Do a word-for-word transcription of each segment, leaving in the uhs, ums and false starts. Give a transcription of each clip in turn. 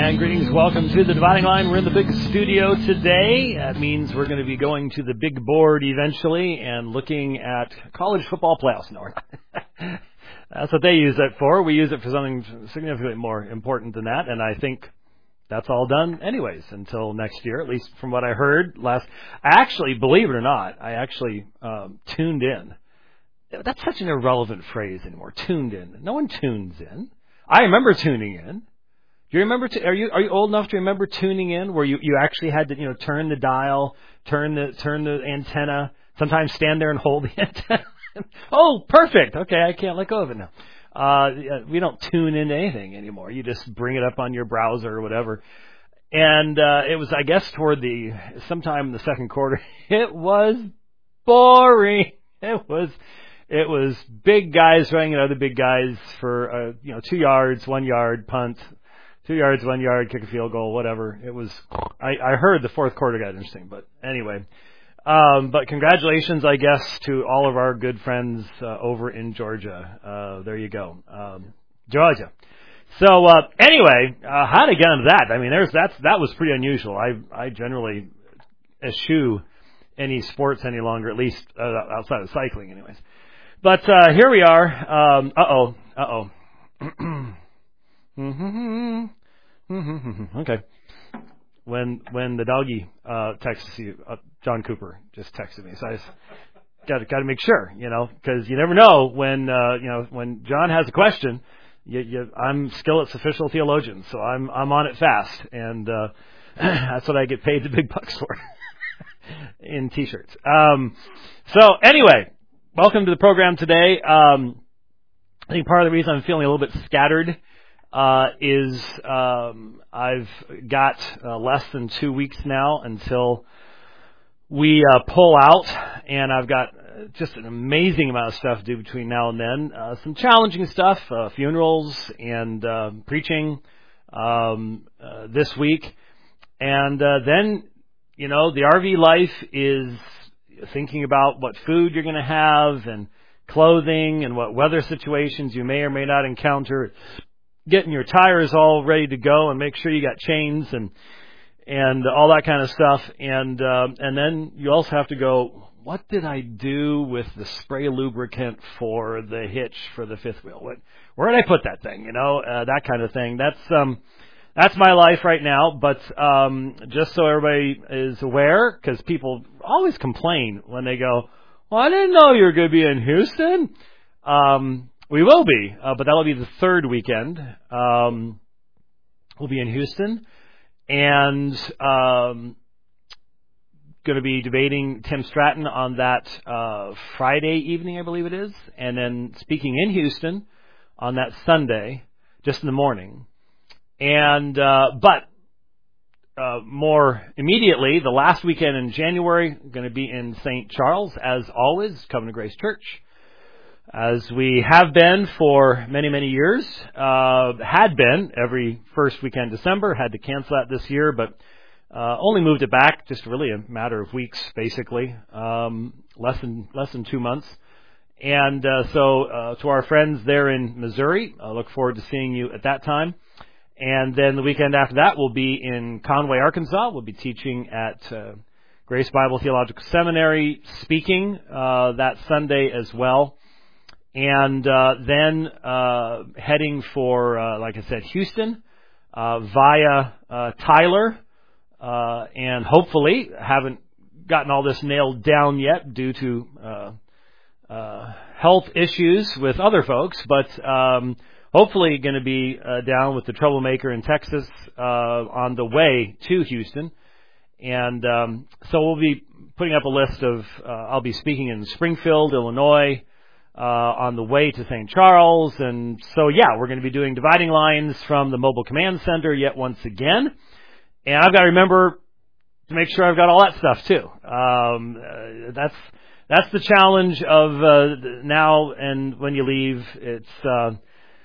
And greetings, welcome to the Dividing Line. We're in the big studio today. That means we're going to be going to the big board eventually and looking at college football playoffs. No, that's what they use it for. We use it for something significantly more important than that, and I think that's all done anyways until next year, at least from what I heard last. I actually, believe it or not, I actually um, tuned in. That's such an irrelevant phrase anymore, tuned in. No one tunes in. I remember tuning in. Do you remember? T- are you are you old enough to remember tuning in, where you, you actually had to you know turn the dial, turn the turn the antenna, sometimes stand there and hold the antenna. Oh, perfect. Okay, I can't let go of it now. Uh, we don't tune into anything anymore. You just bring it up on your browser or whatever. And uh, it was, I guess, toward the sometime in the second quarter. It was boring. It was. It was big guys running at other big guys for uh, you know two yards, one yard punt. Two yards, one yard, kick a field goal, whatever. It was. I, I heard the fourth quarter got interesting, but anyway. Um, but congratulations, I guess, to all of our good friends uh, over in Georgia. Uh, there you go, um, Georgia. So uh, anyway, uh, how to get into that? I mean, there's that's that was pretty unusual. I I generally eschew any sports any longer, at least uh, outside of cycling, anyways. But uh, here we are. Um, uh oh, uh oh. Mm-hmm. Mm-hmm. Okay. When when the doggy uh, texts you, uh, John Cooper just texted me, so I just got to got to make sure, you know, because you never know when uh, you know when John has a question. You, you, I'm Skillet's official theologian, so I'm I'm on it fast, and uh, that's what I get paid the big bucks for in T-shirts. Um, so anyway, welcome to the program today. Um, I think part of the reason I'm feeling a little bit scattered. Uh, is um, I've got uh, less than two weeks now until we uh, pull out, and I've got just an amazing amount of stuff to do between now and then. Uh, some challenging stuff, uh, funerals and uh, preaching um, uh, this week. And uh, then, you know, the R V life is thinking about what food you're going to have and clothing and what weather situations you may or may not encounter. Getting your tires all ready to go and make sure you got chains and and all that kind of stuff. And uh, and then you also have to go, what did I do with the spray lubricant for the hitch for the fifth wheel? What, where did I put that thing? You know, uh, that kind of thing. That's um that's my life right now. But um, just so everybody is aware, because people always complain when they go, well, I didn't know you were going to be in Houston. Um We will be, uh, but that'll be the third weekend. Um, we'll be in Houston, and um, going to be debating Tim Stratton on that uh, Friday evening, I believe it is, and then speaking in Houston on that Sunday, just in the morning. And uh, but uh, more immediately, the last weekend in January, going to be in Saint Charles, as always, Covenant Grace Church. As we have been for many, many years, uh, had been every first weekend in December, had to cancel that this year, but uh, only moved it back, just really a matter of weeks, basically, um, less than less than two months. And uh, so uh, to our friends there in Missouri, I look forward to seeing you at that time. And then the weekend after that, we'll be in Conway, Arkansas. We'll be teaching at uh, Grace Bible Theological Seminary, speaking uh, that Sunday as well. And uh, then uh, heading for, uh, like I said, Houston uh, via uh, Tyler, uh, and hopefully haven't gotten all this nailed down yet due to uh, uh, health issues with other folks, but um, hopefully going to be uh, down with the Troublemaker in Texas uh, on the way to Houston. And um, so we'll be putting up a list of, uh, I'll be speaking in Springfield, Illinois, Uh, on the way to Saint Charles. And so, yeah, we're going to be doing dividing lines from the Mobile Command Center yet once again. And I've got to remember to make sure I've got all that stuff, too. Um, uh, that's that's the challenge of uh, now and when you leave. It's because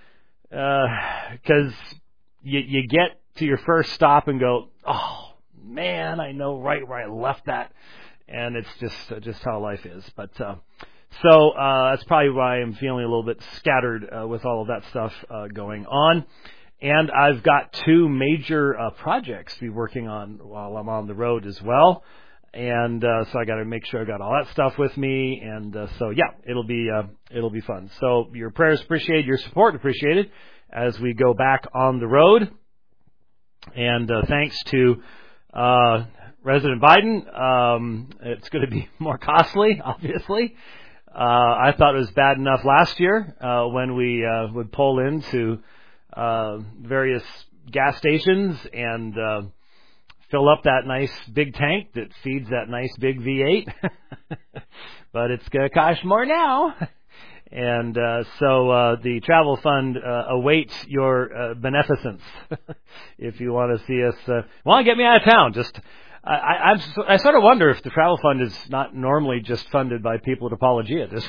uh, uh, you, you get to your first stop and go, oh, man, I know right where I left that. And it's just uh, just how life is. But uh So uh, that's probably why I'm feeling a little bit scattered uh, with all of that stuff uh, going on. and I've got two major uh, projects to be working on while I'm on the road as well. And uh, so I got to make sure I got all that stuff with me. And uh, so, yeah, it'll be uh, it'll be fun. So your prayers appreciated, your support appreciated as we go back on the road. And uh, thanks to uh, President Biden, um, it's going to be more costly, obviously. Uh, I thought it was bad enough last year uh, when we uh, would pull into uh, various gas stations and uh, fill up that nice big tank that feeds that nice big V eight. But it's going to cost more now. And uh, so uh, the travel fund uh, awaits your uh, beneficence. If you want to see us, uh, want to get me out of town, just I, I, I'm, I sort of wonder if the travel fund is not normally just funded by people at Apologia. Just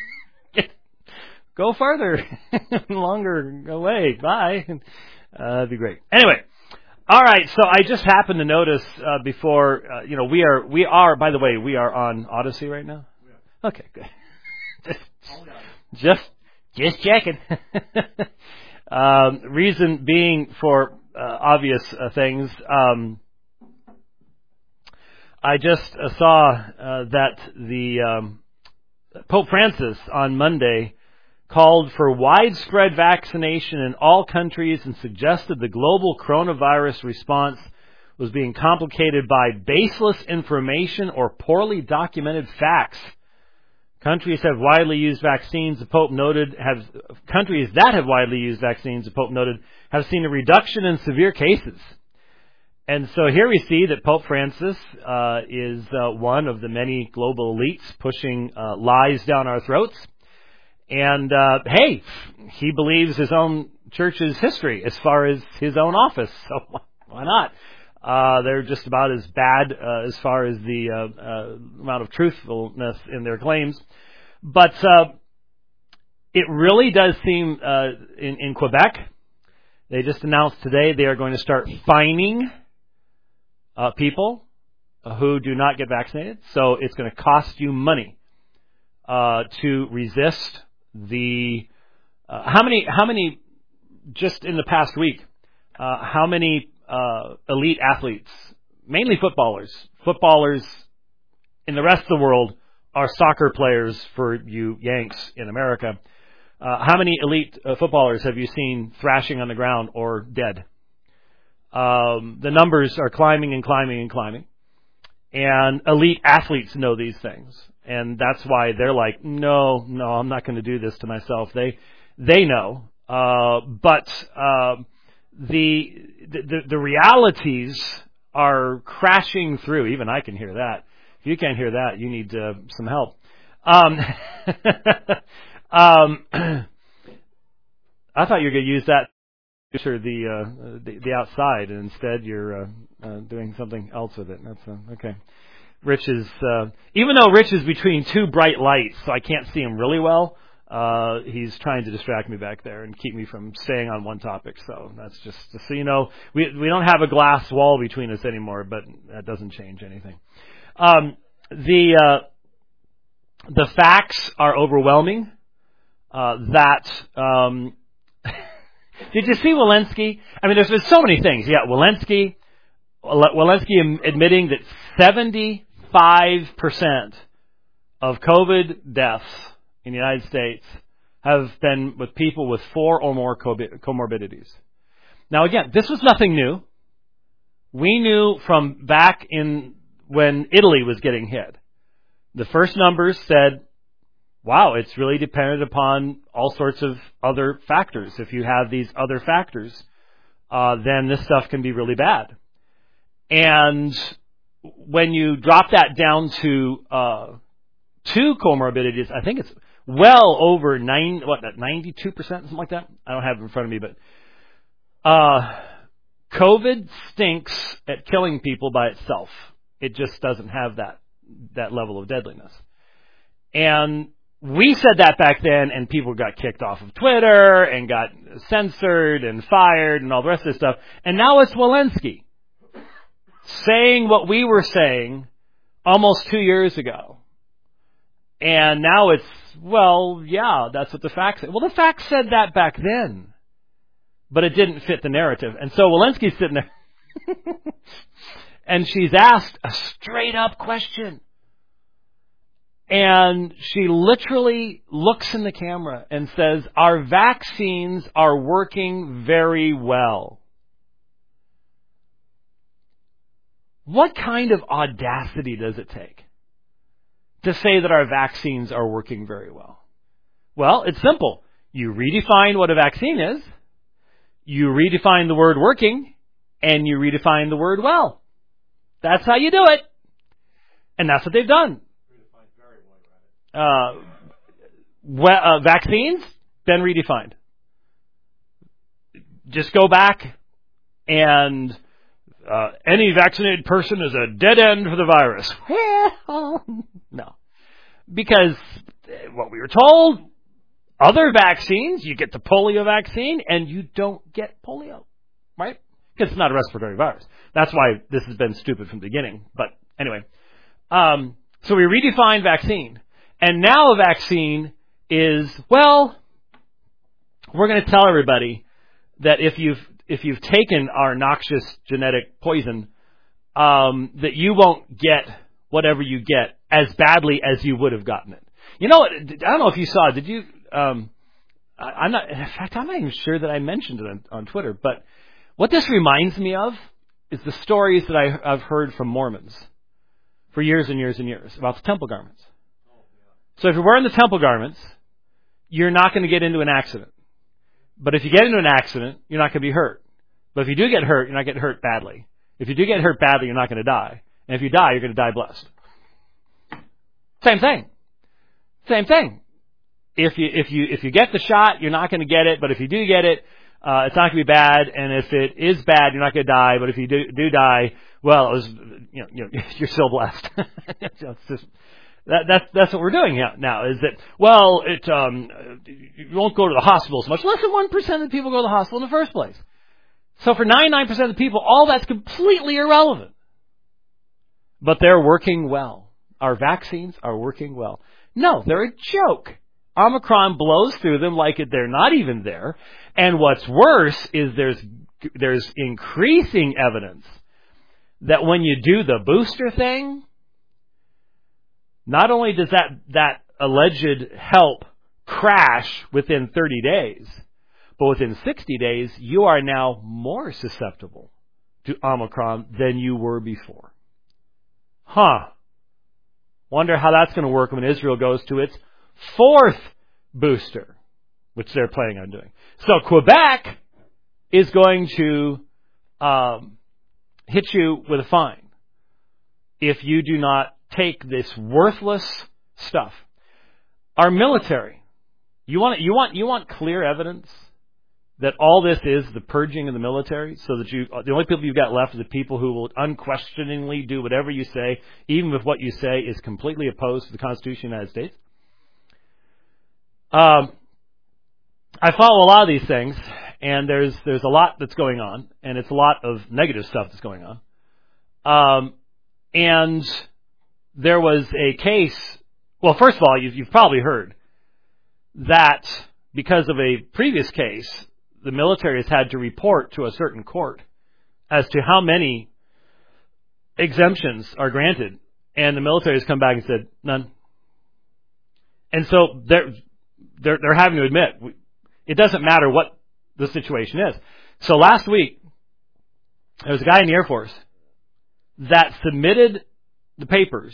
go further, longer away. Bye. Uh, that'd be great. Anyway. All right, so I just happened to notice uh, before, uh, you know, we are, we are, by the way, we are on Odyssey right now? Yeah. Okay, good. just, just, just checking. um, reason being for uh, obvious uh, things, um, I just uh, saw uh, that the um, Pope Francis on Monday called for widespread vaccination in all countries and suggested the global coronavirus response was being complicated by baseless information or poorly documented facts. Countries have widely used vaccines, the Pope noted, have countries that have widely used vaccines, the Pope noted, have seen a reduction in severe cases. And so here we see that Pope Francis uh, is uh, one of the many global elites pushing uh, lies down our throats. And, uh, hey, he believes his own church's history as far as his own office, so why not? Uh, they're just about as bad uh, as far as the uh, uh, amount of truthfulness in their claims. But uh, it really does seem, uh, in, in Quebec, they just announced today they are going to start fining uh, people who do not get vaccinated. So it's going to cost you money uh, to resist the uh, how many how many just in the past week uh, how many uh, elite athletes, mainly footballers footballers in the rest of the world are soccer players for you Yanks in America. Uh, how many elite uh, footballers have you seen thrashing on the ground or dead? Um, the numbers are climbing and climbing and climbing. And elite athletes know these things. And that's why they're like, no, no, I'm not going to do this to myself. They they know. Uh, but uh, the, the the realities are crashing through. Even I can hear that. If you can't hear that, you need uh, some help. Um, um, I thought you were going to use that to picture the, uh, the the outside, and instead you're uh, uh, doing something else with it. That's uh, okay. Rich is, uh, even though Rich is between two bright lights, so I can't see him really well, uh, he's trying to distract me back there and keep me from staying on one topic. So that's just, just so you know, we we don't have a glass wall between us anymore, but that doesn't change anything. Um, the uh, the facts are overwhelming. Uh, that um, did you see Walensky? I mean, there's been so many things. Yeah, Walensky, Walensky admitting that seventy-five percent of COVID deaths in the United States have been with people with four or more comorbidities. Now, again, this was nothing new. We knew from back in when Italy was getting hit. The first numbers said, wow, it's really dependent upon all sorts of other factors. If you have these other factors, uh, then this stuff can be really bad. And when you drop that down to uh, two comorbidities, I think it's well over nine, what, ninety-two percent, something like that. I don't have it in front of me, but uh, COVID stinks at killing people by itself. It just doesn't have that that level of deadliness. And we said that back then, and people got kicked off of Twitter and got censored and fired and all the rest of this stuff. And now it's Walensky saying what we were saying almost two years ago. And now it's, well, yeah, that's what the facts said. Well, the facts said that back then. but it didn't fit the narrative. And so Walensky's sitting there, and she's asked a straight-up question. And she literally looks in the camera and says, our vaccines are working very well. What kind of audacity does it take to say that our vaccines are working very well? Well, it's simple. You redefine what a vaccine is, you redefine the word working, and you redefine the word well. That's how you do it. And that's what they've done. Uh, well, uh, vaccines, been redefined. Just go back and uh, any vaccinated person is a dead end for the virus. Well, no. Because what we were told, other vaccines, you get the polio vaccine and you don't get polio, right? Because it's not a respiratory virus. That's why this has been stupid from the beginning. But anyway, um, so we redefined vaccine. And now a vaccine is, well, we're going to tell everybody that if you've if you've taken our noxious genetic poison, um, that you won't get whatever you get as badly as you would have gotten it. You know, I don't know if you saw. Did you? Um, I, I'm not. In fact, I'm not even sure that I mentioned it on, on Twitter. But what this reminds me of is the stories that I, I've heard from Mormons for years and years and years about the temple garments. So if you're wearing the temple garments, you're not going to get into an accident. But if you get into an accident, you're not going to be hurt. But if you do get hurt, you're not getting hurt badly. If you do get hurt badly, you're not going to die. And if you die, you're going to die blessed. Same thing. Same thing. If you if you if you get the shot, you're not going to get it. But if you do get it, uh, it's not going to be bad. And if it is bad, you're not going to die. But if you do do die, well, it was, you know, you know you're still blessed. It's just. That, that's that's what we're doing now. Is that, well, it um, you won't go to the hospital as much. Less than one percent of the people go to the hospital in the first place. So for ninety-nine percent of the people, all that's completely irrelevant. But they're working well. Our vaccines are working well. No, they're a joke. Omicron blows through them like they're not even there. And what's worse is there's there's increasing evidence that when you do the booster thing, not only does that, that alleged help crash within thirty days, but within sixty days, you are now more susceptible to Omicron than you were before. Huh. Wonder how that's going to work when Israel goes to its fourth booster, which they're planning on doing. So Quebec is going to um, hit you with a fine if you do not take this worthless stuff. Our military, you want you want you want clear evidence that all this is the purging of the military, so that you the only people you've got left are the people who will unquestioningly do whatever you say, even if what you say is completely opposed to the Constitution of the United States. Um, I follow a lot of these things, and there's there's a lot that's going on, and it's a lot of negative stuff that's going on. Um, and there was a case, well, first of all, you've, you've probably heard that because of a previous case, the military has had to report to a certain court as to how many exemptions are granted. And the military has come back and said, none. And so they're, they're, they're having to admit, it doesn't matter what the situation is. So last week, there was a guy in the Air Force that submitted the papers,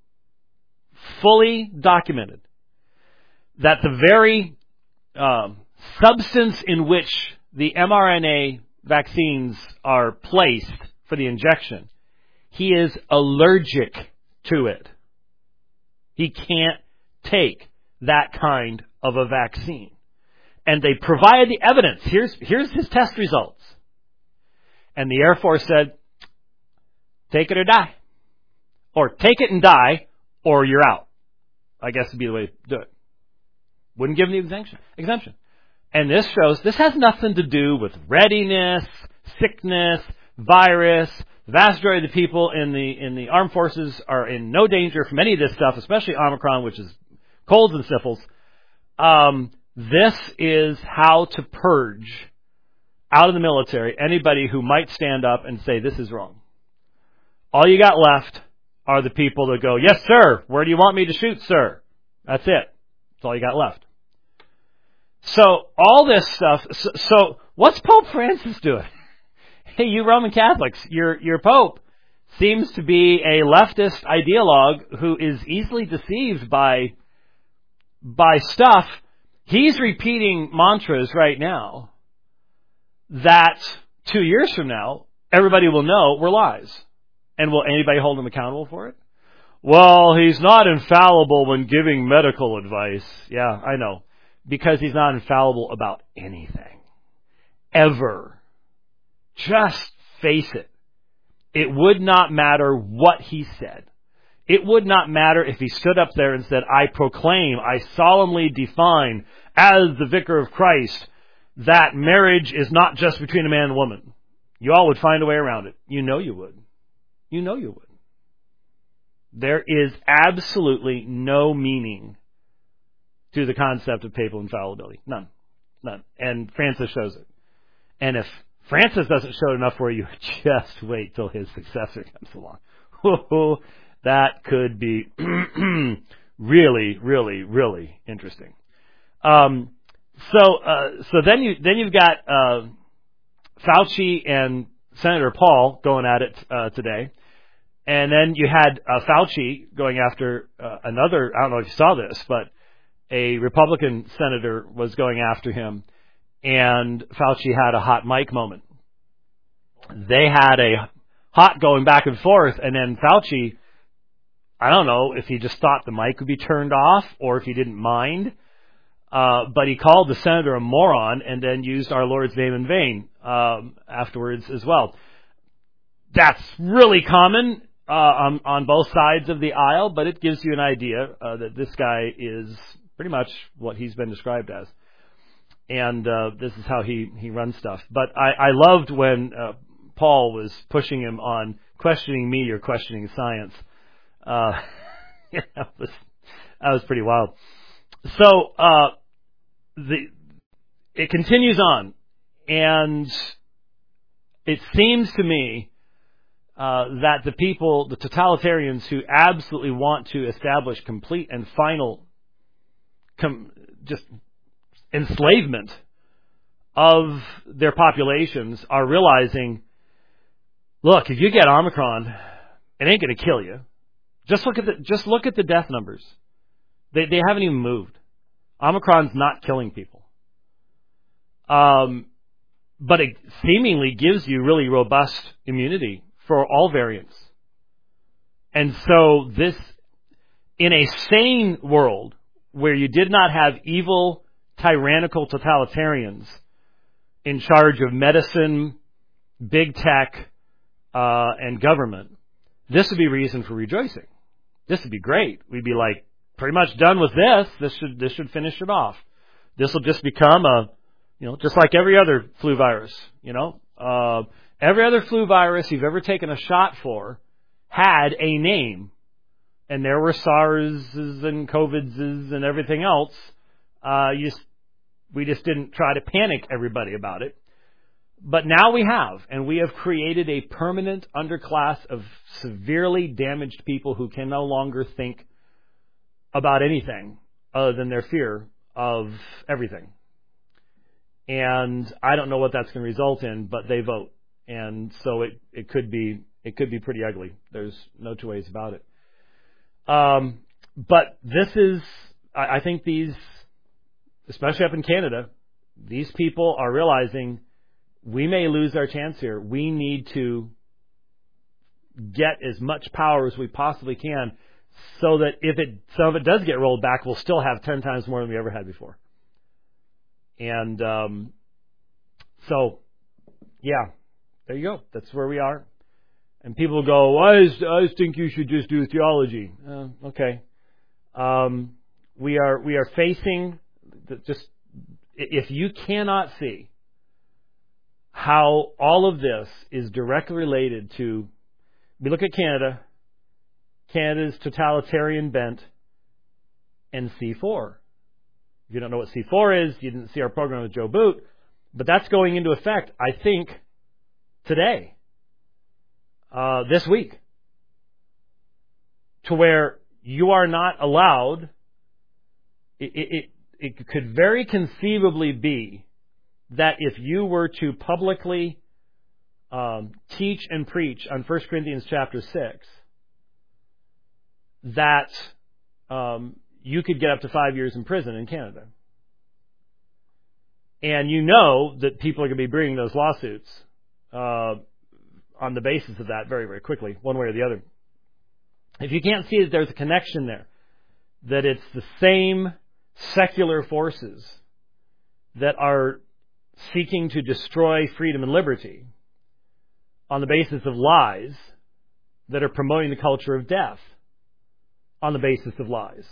fully documented, that the very um, substance in which the mRNA vaccines are placed for the injection, he is allergic to it. He can't take that kind of a vaccine. And they provided the evidence. Here's, here's his test results. And the Air Force said, take it or die. Or take it and die, or you're out. I guess would be the way to do it. Wouldn't give them the exemption. exemption. And this shows, this has nothing to do with readiness, sickness, virus. The vast majority of the people in the in the armed forces are in no danger from any of this stuff, especially Omicron, which is colds and sniffles. Um, this is how to purge out of the military anybody who might stand up and say this is wrong. All you got left are the people that go, yes, sir. Where do you want me to shoot, sir? That's it. That's all you got left. So all this stuff. So, so what's Pope Francis doing? Hey, you Roman Catholics, your your Pope seems to be a leftist ideologue who is easily deceived by by stuff. He's repeating mantras right now that two years from now, everybody will know were lies. And will anybody hold him accountable for it? Well, he's not infallible when giving medical advice. Yeah, I know. Because he's not infallible about anything. Ever. Just face it. It would not matter what he said. It would not matter if he stood up there and said, I proclaim, I solemnly define as the vicar of Christ that marriage is not just between a man and a woman. You all would find a way around it. You know you would. You know you would. There is absolutely no meaning to the concept of papal infallibility. None. None. And Francis shows it. And if Francis doesn't show it enough for you, just wait till his successor comes along. Oh, that could be really, really, really interesting. Um, so, uh, so then you then you've got uh, Fauci and Senator Paul going at it uh, today, and then you had uh, Fauci going after uh, another. I don't know if you saw this, but a Republican senator was going after him, and Fauci had a hot mic moment. They had a hot going back and forth, and then Fauci, I don't know if he just thought the mic would be turned off or if he didn't mind, uh, but he called the senator a moron and then used our Lord's name in vain um, afterwards as well. That's really common uh, on, on both sides of the aisle, but it gives you an idea uh, that this guy is pretty much what he's been described as. And uh, this is how he, he runs stuff. But I, I loved when uh, Paul was pushing him on questioning me or questioning science. Uh, yeah, that was that was pretty wild. So uh, the it continues on, and it seems to me uh, that the people, the totalitarians who absolutely want to establish complete and final, com- just enslavement of their populations, are realizing, look, if you get Omicron, it ain't going to kill you. Just look at the just look at the death numbers. They they haven't even moved. Omicron's not killing people. Um, but it seemingly gives you really robust immunity for all variants. And so this, in a sane world where you did not have evil, tyrannical totalitarians in charge of medicine, big tech, uh, and government, this would be reason for rejoicing. This would be great. We'd be like, pretty much done with this. This should this should finish it off. This will just become a, you know, just like every other flu virus. You know, uh, every other flu virus you've ever taken a shot for had a name, and there were SARS and COVIDs and everything else. Uh, you just, we just didn't try to panic everybody about it. But now we have, and we have created a permanent underclass of severely damaged people who can no longer think about anything other than their fear of everything. And I don't know what that's going to result in, but they vote. And so it, it could be it could be pretty ugly. There's no two ways about it. Um, but this is, I, I think these, especially up in Canada, these people are realizing we may lose our chance here. We need to get as much power as we possibly can so that if it some of it does get rolled back, we'll still have ten times more than we ever had before. And um, so, yeah, there you go. That's where we are. And people will go, well, I, just, I just think you should just do theology. Uh, okay. Um, we are we are facing the, just if you cannot see how all of this is directly related to, we look at Canada, Canada's totalitarian bent, and C four. If you don't know what C four is, you didn't see our program with Joe Boot, But that's going into effect, I think, today, uh, this week, to where you are not allowed. It, it, it could very conceivably be that if you were to publicly um, teach and preach on First Corinthians chapter six, that um, you could get up to five years in prison in Canada. And you know that people are going to be bringing those lawsuits uh, on the basis of that very, very quickly, one way or the other. If you can't see that there's a connection there, that it's the same secular forces that are seeking to destroy freedom and liberty on the basis of lies, that are promoting the culture of death on the basis of lies.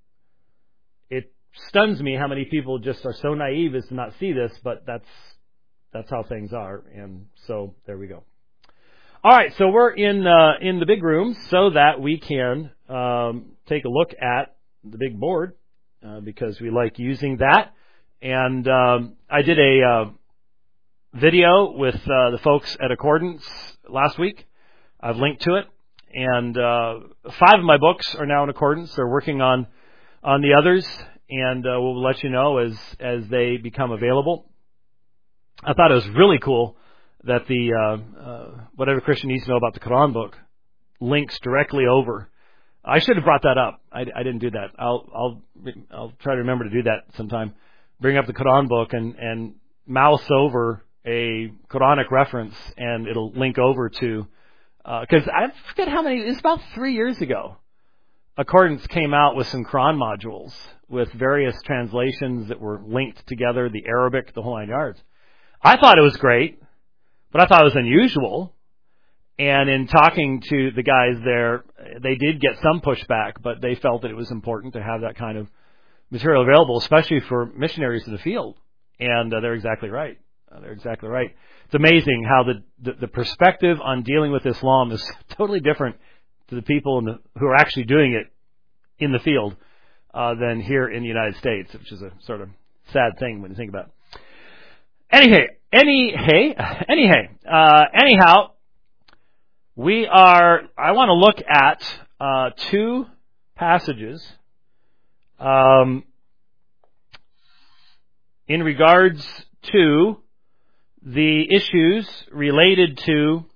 It stuns me how many people just are so naive as to not see this, but that's that's how things are, and so there we go. All right, so we're in uh, in the big room so that we can um, take a look at the big board uh, because we like using that. And um, I did a uh, video with uh, the folks at Accordance last week. I've linked to it, and uh, five of my books are now in Accordance. They're working on on the others, and uh, we'll let you know as as they become available. I thought it was really cool that the uh, uh, Whatever Christian Needs to Know About the Quran book links directly over. I should have brought that up. I, I didn't do that. I'll I'll I'll try to remember to do that sometime. Bring up the Quran book and, and mouse over a Quranic reference, and it'll link over to because uh, I forget how many. It's about three years ago. Accordance came out with some Quran modules with various translations that were linked together, the Arabic, the whole nine yards. I thought it was great. But I thought it was unusual, and in talking to the guys there, they did get some pushback, but they felt that it was important to have that kind of material available, especially for missionaries in the field. And uh, they're exactly right. Uh, they're exactly right. It's amazing how the, the, the perspective on dealing with Islam is totally different to the people in the, who are actually doing it in the field uh, than here in the United States, which is a sort of sad thing when you think about it. Anyhow, any hey, any hey, uh, anyhow, we are. I want to look at uh, two passages um, in regards to the issues related to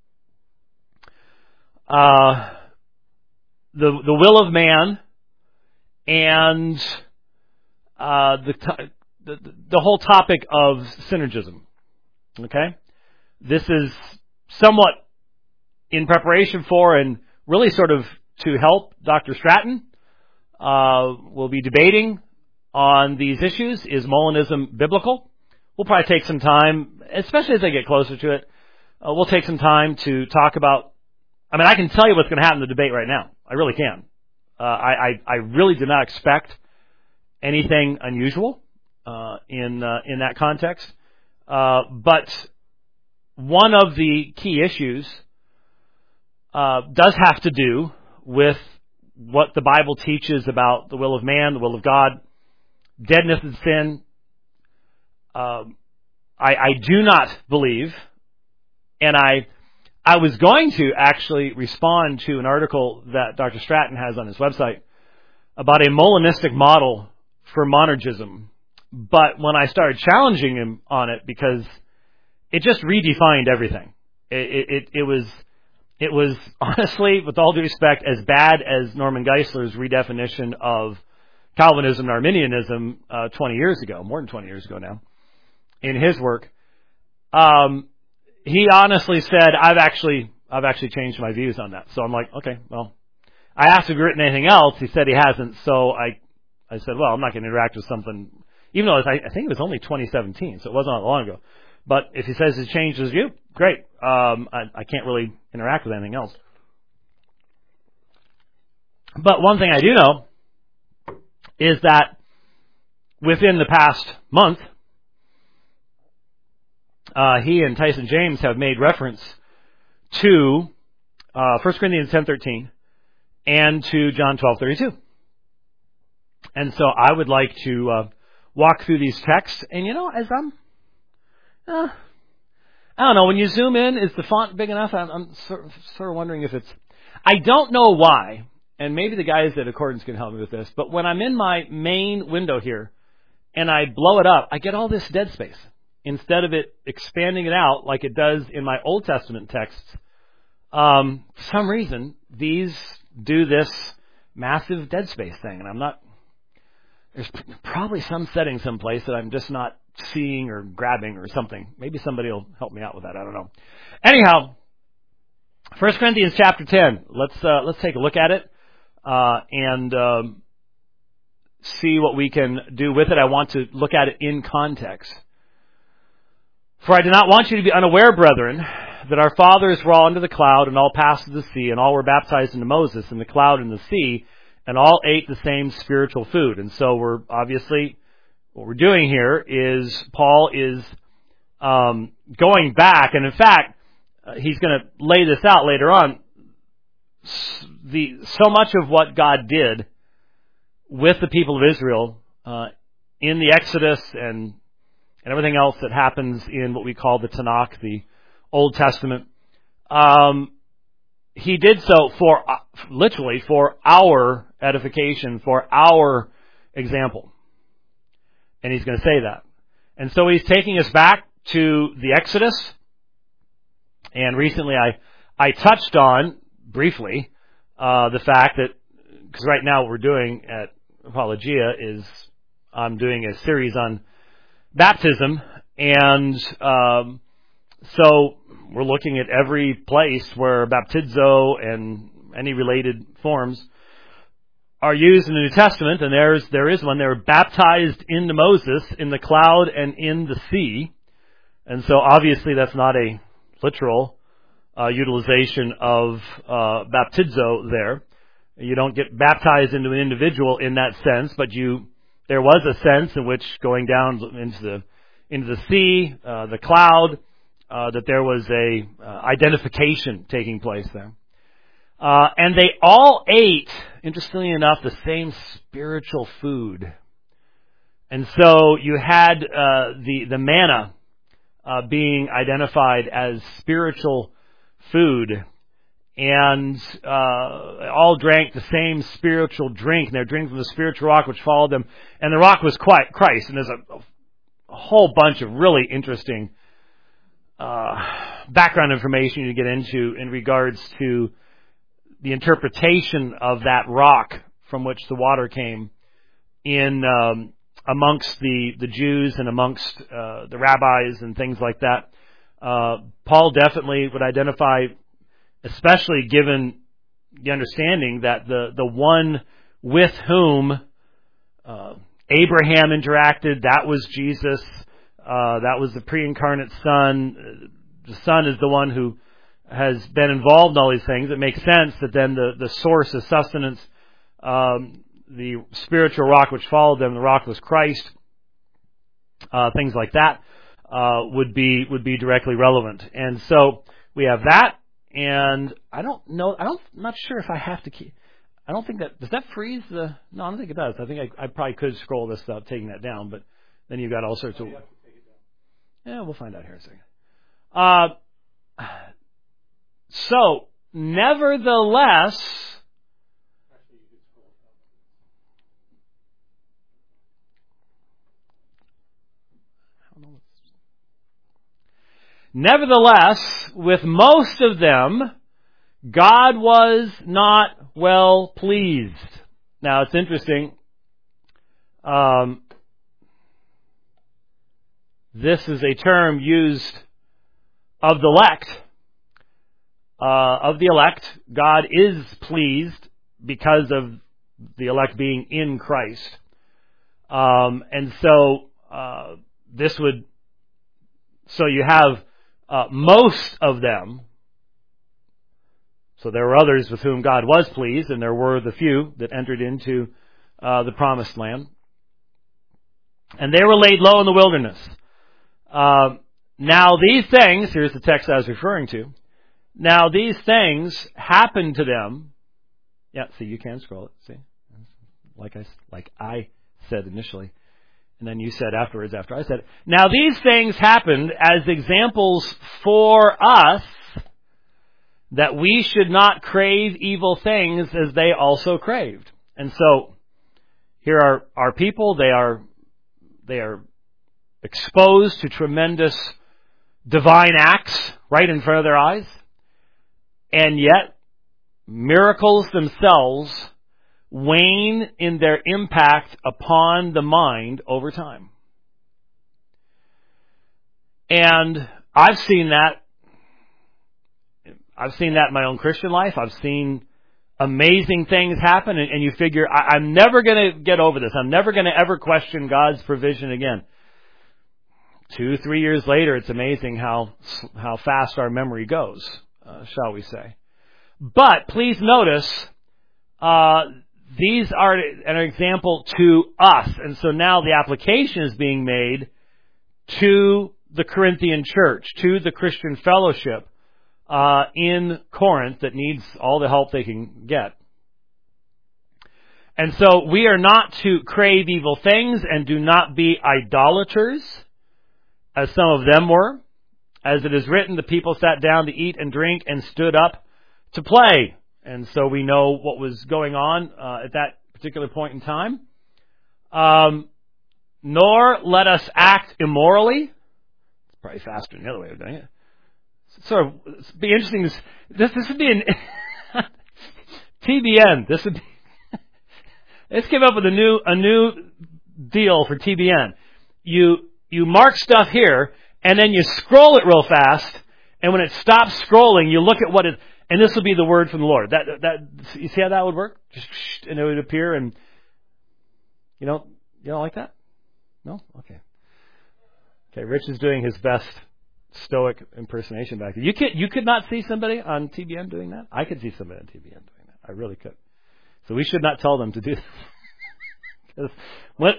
uh, the the will of man and uh, the. T- The, the whole topic of synergism. Okay? This is somewhat in preparation for and really sort of to help Doctor Stratton. Uh, we'll be debating on these issues. Is Molinism biblical? We'll probably take some time, especially as I get closer to it, uh, we'll take some time to talk about, I mean, I can tell you what's going to happen in the debate right now. I really can. Uh, I, I, I really do not expect anything unusual. Uh, in uh, in that context. Uh, but one of the key issues uh, does have to do with what the Bible teaches about the will of man, the will of God, deadness and sin. Uh, I, I do not believe, and I I was going to actually respond to an article that Doctor Stratton has on his website about a Molinistic model for monergism. But when I started challenging him on it, because it just redefined everything, it, it, it was, it was honestly, with all due respect, as bad as Norman Geisler's redefinition of Calvinism and Arminianism uh, twenty years ago, more than twenty years ago now, in his work. Um, he honestly said, "I've actually, I've actually changed my views on that." So I'm like, okay, well, I asked if he written anything else. He said he hasn't. So I, I said, well, I'm not going to interact with something. Even though it was, I think it was only twenty seventeen, so it wasn't that long ago. But if he says he's changed his view, great. Um, I, I can't really interact with anything else. But one thing I do know is that within the past month, uh, he and Tyson James have made reference to uh, First Corinthians ten thirteen and to John twelve thirty-two. And so I would like to Uh, walk through these texts, and you know, as I'm Uh, I don't know. When you zoom in, is the font big enough? I'm, I'm sort, of, sort of wondering if it's... I don't know why, and maybe the guys at Accordance can help me with this, but when I'm in my main window here and I blow it up, I get all this dead space. Instead of it expanding it out like it does in my Old Testament texts, um, for some reason, these do this massive dead space thing, and I'm not... There's probably some setting someplace that I'm just not seeing or grabbing or something. Maybe somebody will help me out with that. I don't know. Anyhow, First Corinthians chapter ten. Let's uh, let's take a look at it uh, and um, see what we can do with it. I want to look at it in context. For I do not want you to be unaware, brethren, that our fathers were all under the cloud and all passed through the sea, and all were baptized into Moses in the cloud and the sea, and all ate the same spiritual food. And so we're obviously... What we're doing here is Paul is um, going back, and in fact, uh, he's going to lay this out later on. The so much of what God did with the people of Israel uh, in the Exodus and and everything else that happens in what we call the Tanakh, the Old Testament, um, he did so for uh, literally for our edification, for our example. And he's going to say that. And so he's taking us back to the Exodus. And recently I, I touched on, briefly, uh, the fact that, because right now what we're doing at Apologia is I'm doing a series on baptism. And um, so we're looking at every place where baptizo and any related forms are used in the New Testament, and there's there is one. They were baptized into Moses in the cloud and in the sea, and so obviously that's not a literal uh, utilization of uh, baptizo there. You don't get baptized into an individual in that sense, but you there was a sense in which going down into the into the sea, uh, the cloud, uh, that there was a uh, identification taking place there. Uh, and they all ate, interestingly enough, the same spiritual food. And so you had uh, the the manna uh, being identified as spiritual food, and uh, all drank the same spiritual drink, and they're drinking from the spiritual rock which followed them, and the rock was Christ. And there's a, a whole bunch of really interesting uh, background information you get into in regards to the interpretation of that rock from which the water came in um, amongst the, the Jews and amongst uh, the rabbis and things like that. Uh, Paul definitely would identify, especially given the understanding that the, the one with whom uh, Abraham interacted, that was Jesus. Uh, that was the pre-incarnate Son. The Son is the one who has been involved in all these things. It makes sense that then the, the source of sustenance, um, the spiritual rock which followed them, the rock was Christ. Uh, things like that uh, would be would be directly relevant. And so we have that. And I don't know. I don't. I'm not sure if I have to keep. I don't think that does that freeze the. No, I don't think it does. I think I, I probably could scroll this without taking that down. But then you've got all sorts of. Yeah, we'll find out here in a second. Uh, So, nevertheless, nevertheless, with most of them, God was not well pleased. Now, it's interesting. Um, this is a term used of the elect. Uh, of the elect, God is pleased because of the elect being in Christ. Um, and so, uh, this would, so you have, uh, most of them. So there were others with whom God was pleased, and there were the few that entered into, uh, the promised land. And they were laid low in the wilderness. Uh, now these things, here's the text I was referring to. Now, these things happened to them. Yeah, see, you can scroll it. See, like I like I said initially, And then you said afterwards, after I said, now these things happened as examples for us, that we should not crave evil things as they also craved. And so, here are our people. They are, they are exposed to tremendous divine acts right in front of their eyes. And yet, miracles themselves wane in their impact upon the mind over time. And I've seen that. I've seen that in my own Christian life. I've seen amazing things happen, and, and you figure, I, I'm never going to get over this. I'm never going to ever question God's provision again. Two, three years later, it's amazing how how fast our memory goes, uh, shall we say. But please notice, uh, these are an example to us. And so now the application is being made to the Corinthian church, to the Christian fellowship uh, in Corinth that needs all the help they can get. And so we are not to crave evil things and do not be idolaters, as some of them were. As it is written, the people sat down to eat and drink and stood up to play. And so we know what was going on uh, at that particular point in time. Um, nor let us act immorally. It's probably faster than the other way of doing it. Sort of, it'd be interesting. This this, this would be an T B N. This would be. Let's come up with a new a new deal for T B N. You you mark stuff here, and then you scroll it real fast. And when it stops scrolling, you look at what it. And this will be the word from the Lord. That that you see how that would work? Just and it would appear, and you know you don't like that? No? Okay. Okay. Rich is doing his best stoic impersonation back there. You could you could not see somebody on T B N doing that. I could see somebody on T B N doing that. I really could. So we should not tell them to do that. what?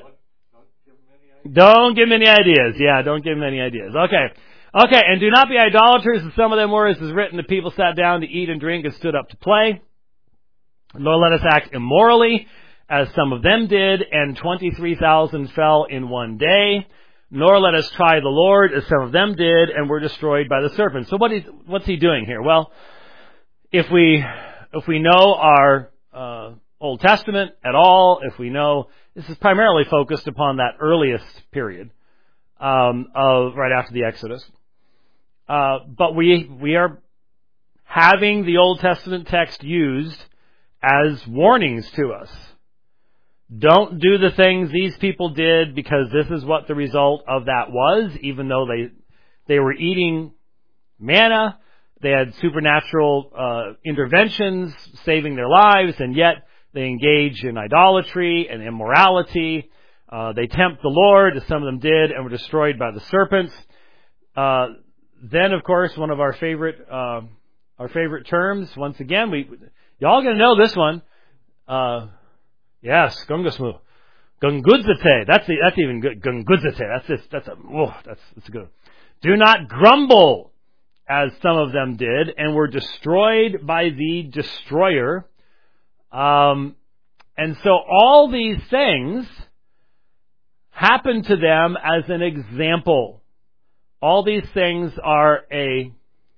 Don't give them any ideas. Yeah, don't give them any ideas. Okay. Okay, and do not be idolaters, as some of them were, as is written, the people sat down to eat and drink and stood up to play. Nor let us act immorally, as some of them did, and twenty-three thousand fell in one day. Nor let us try the Lord, as some of them did, and were destroyed by the serpent. So what is, what's he doing here? Well, if we, if we know our uh, Old Testament at all, if we know, this is primarily focused upon that earliest period um, of right after the Exodus. Uh, but we we are having the Old Testament text used as warnings to us. Don't do the things these people did, because this is what the result of that was, even though they they were eating manna, they had supernatural uh, interventions saving their lives, and yet they engage in idolatry and immorality. Uh, they tempt the Lord, as some of them did, and were destroyed by the serpents. Uh, Then, of course, one of our favorite uh, our favorite terms. Once again, we y'all gonna know this one. Uh, yes, gungusmu, gungudzate. That's the, that's even good. Gungudzate. That's just, that's a whoa, that's that's good. Do not grumble, as some of them did, and were destroyed by the destroyer. Um, and so all these things happened to them as an example. All these things are a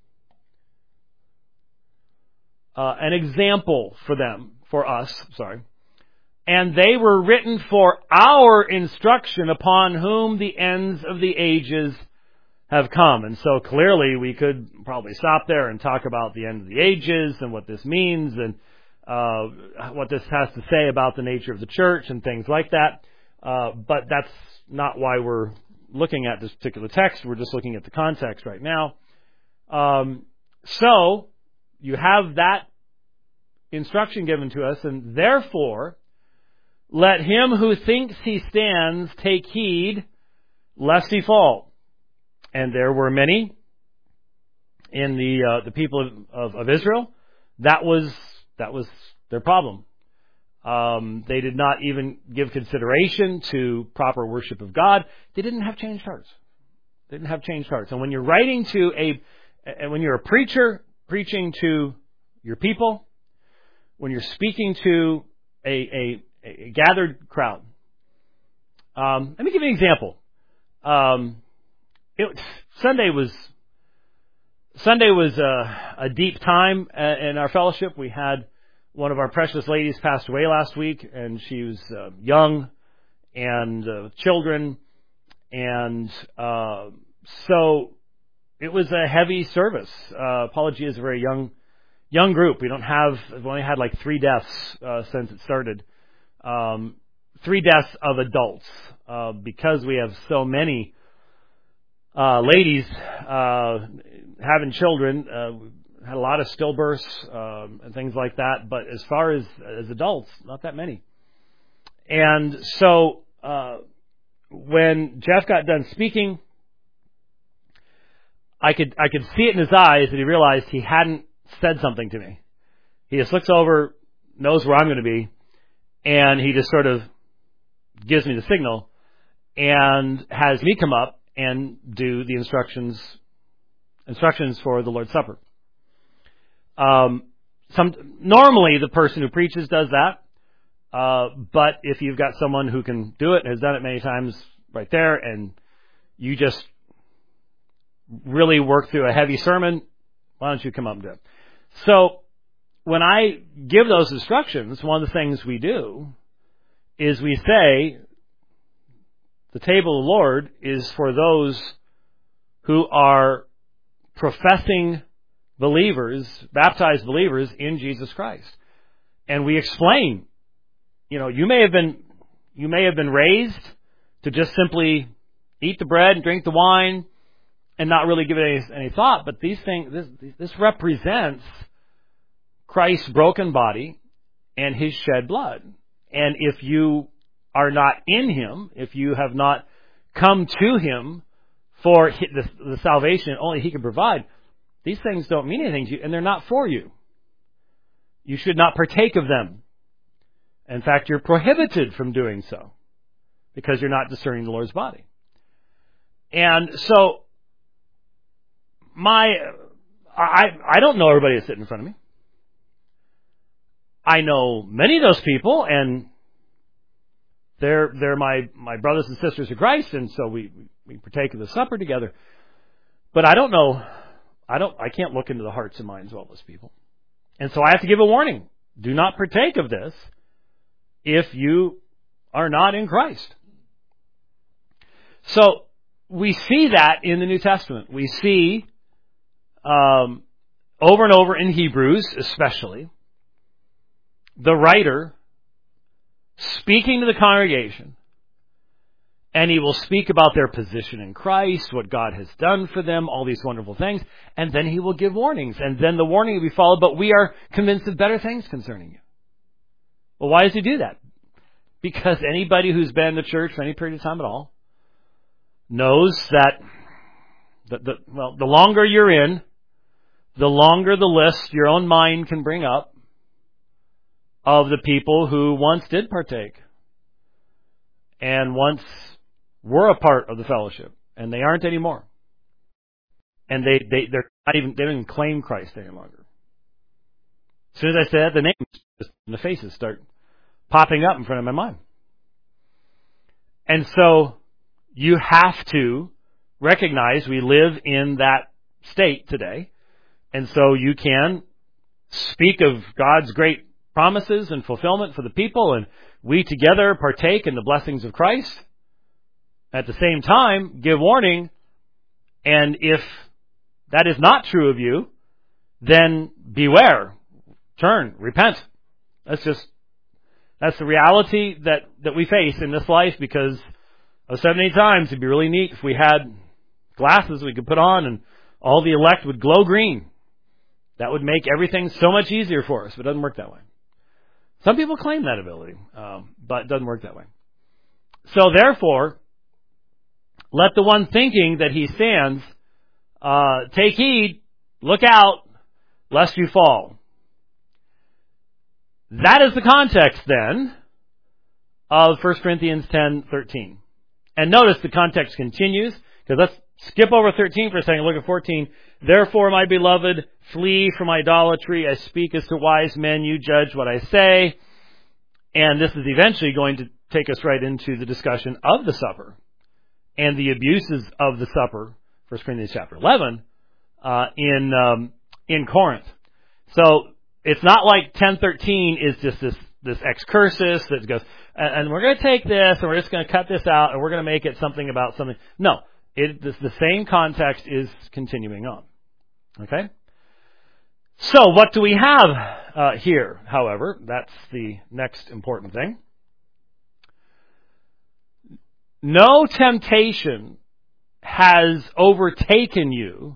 uh, an example for them, for us, sorry. And they were written for our instruction, upon whom the ends of the ages have come. And so clearly we could probably stop there and talk about the end of the ages and what this means and uh, what this has to say about the nature of the church and things like that. Uh, but that's not why we're looking at this particular text. We're just looking at the context right now. Um, so you have that instruction given to us, and therefore let him who thinks he stands take heed lest he fall. And there were many in the uh, the people of, of, of Israel. That was that was their problem. Um, they did not even give consideration to proper worship of God. They didn't have changed hearts. They didn't have changed hearts. And when you're writing to a, and when you're a preacher preaching to your people, when you're speaking to a, a, a gathered crowd, Um, let me give you an example. Um, it, Sunday was Sunday was a, a deep time in our fellowship. We had one of our precious ladies passed away last week, and she was uh, young and uh, children, and uh, so it was a heavy service. Uh, Apologia is a very young young group. We don't have we've only had like three deaths uh, since it started. Um, three deaths of adults uh, because we have so many uh, ladies uh, having children. Uh, we had a lot of stillbirths um, and things like that, but as far as as adults, not that many. And so uh, when Jeff got done speaking, I could I could see it in his eyes that he realized he hadn't said something to me. He just looks over, knows where I'm going to be, and he just sort of gives me the signal and has me come up and do the instructions instructions for the Lord's Supper. Um, some normally the person who preaches does that, uh, but if you've got someone who can do it, has done it many times right there, and you just really work through a heavy sermon, why don't you come up and do it? So when I give those instructions, one of the things we do is we say the table of the Lord is for those who are professing believers, baptized believers in Jesus Christ. And we explain, you know, you may have been you may have been raised to just simply eat the bread and drink the wine and not really give it any, any thought, but these things this this represents Christ's broken body and his shed blood. And if you are not in him, if you have not come to him for the, the salvation only he can provide, these things don't mean anything to you, and they're not for you. You should not partake of them. In fact, you're prohibited from doing so because you're not discerning the Lord's body. And so, my I I don't know everybody that's sitting in front of me. I know many of those people, and they're they're my, my brothers and sisters of Christ, and so we, we partake of the supper together. But I don't know, I don't I can't look into the hearts and minds of all those people. And so I have to give a warning. Do not partake of this if you are not in Christ. So we see that in the New Testament. We see um, over and over in Hebrews especially, the writer speaking to the congregation, and he will speak about their position in Christ, what God has done for them, all these wonderful things, and then he will give warnings, and then the warning will be followed, but we are convinced of better things concerning you. Well, why does he do that? Because anybody who's been in the church for any period of time at all knows that, the, the, well, the longer you're in, the longer the list your own mind can bring up of the people who once did partake and once were a part of the fellowship, and they aren't anymore. And they, they, they're not even, they don't even claim Christ any longer. As soon as I say that, the names and the faces start popping up in front of my mind. And so you have to recognize we live in that state today. And so you can speak of God's great promises and fulfillment for the people, and we together partake in the blessings of Christ. At the same time, give warning, and if that is not true of you, then beware, turn, repent. That's just, that's the reality that, that we face in this life, because I've said many times, it'd be really neat if we had glasses we could put on and all the elect would glow green. That would make everything so much easier for us, but it doesn't work that way. Some people claim that ability, um, but it doesn't work that way. So therefore, let the one thinking that he stands uh, take heed, look out, lest you fall. That is the context then of First Corinthians ten thirteen. And notice the context continues, because let's skip over thirteen for a second, look at fourteen. Therefore, my beloved, flee from idolatry. I speak as to wise men. You judge what I say. And this is eventually going to take us right into the discussion of the supper and the abuses of the supper, First Corinthians chapter eleven, uh, in um, in Corinth. So it's not like ten thirteen is just this this excursus that goes, and, and we're going to take this and we're just going to cut this out and we're going to make it something about something. No, it, this, the same context is continuing on. Okay? So what do we have uh, here, however? That's the next important thing. No temptation has overtaken you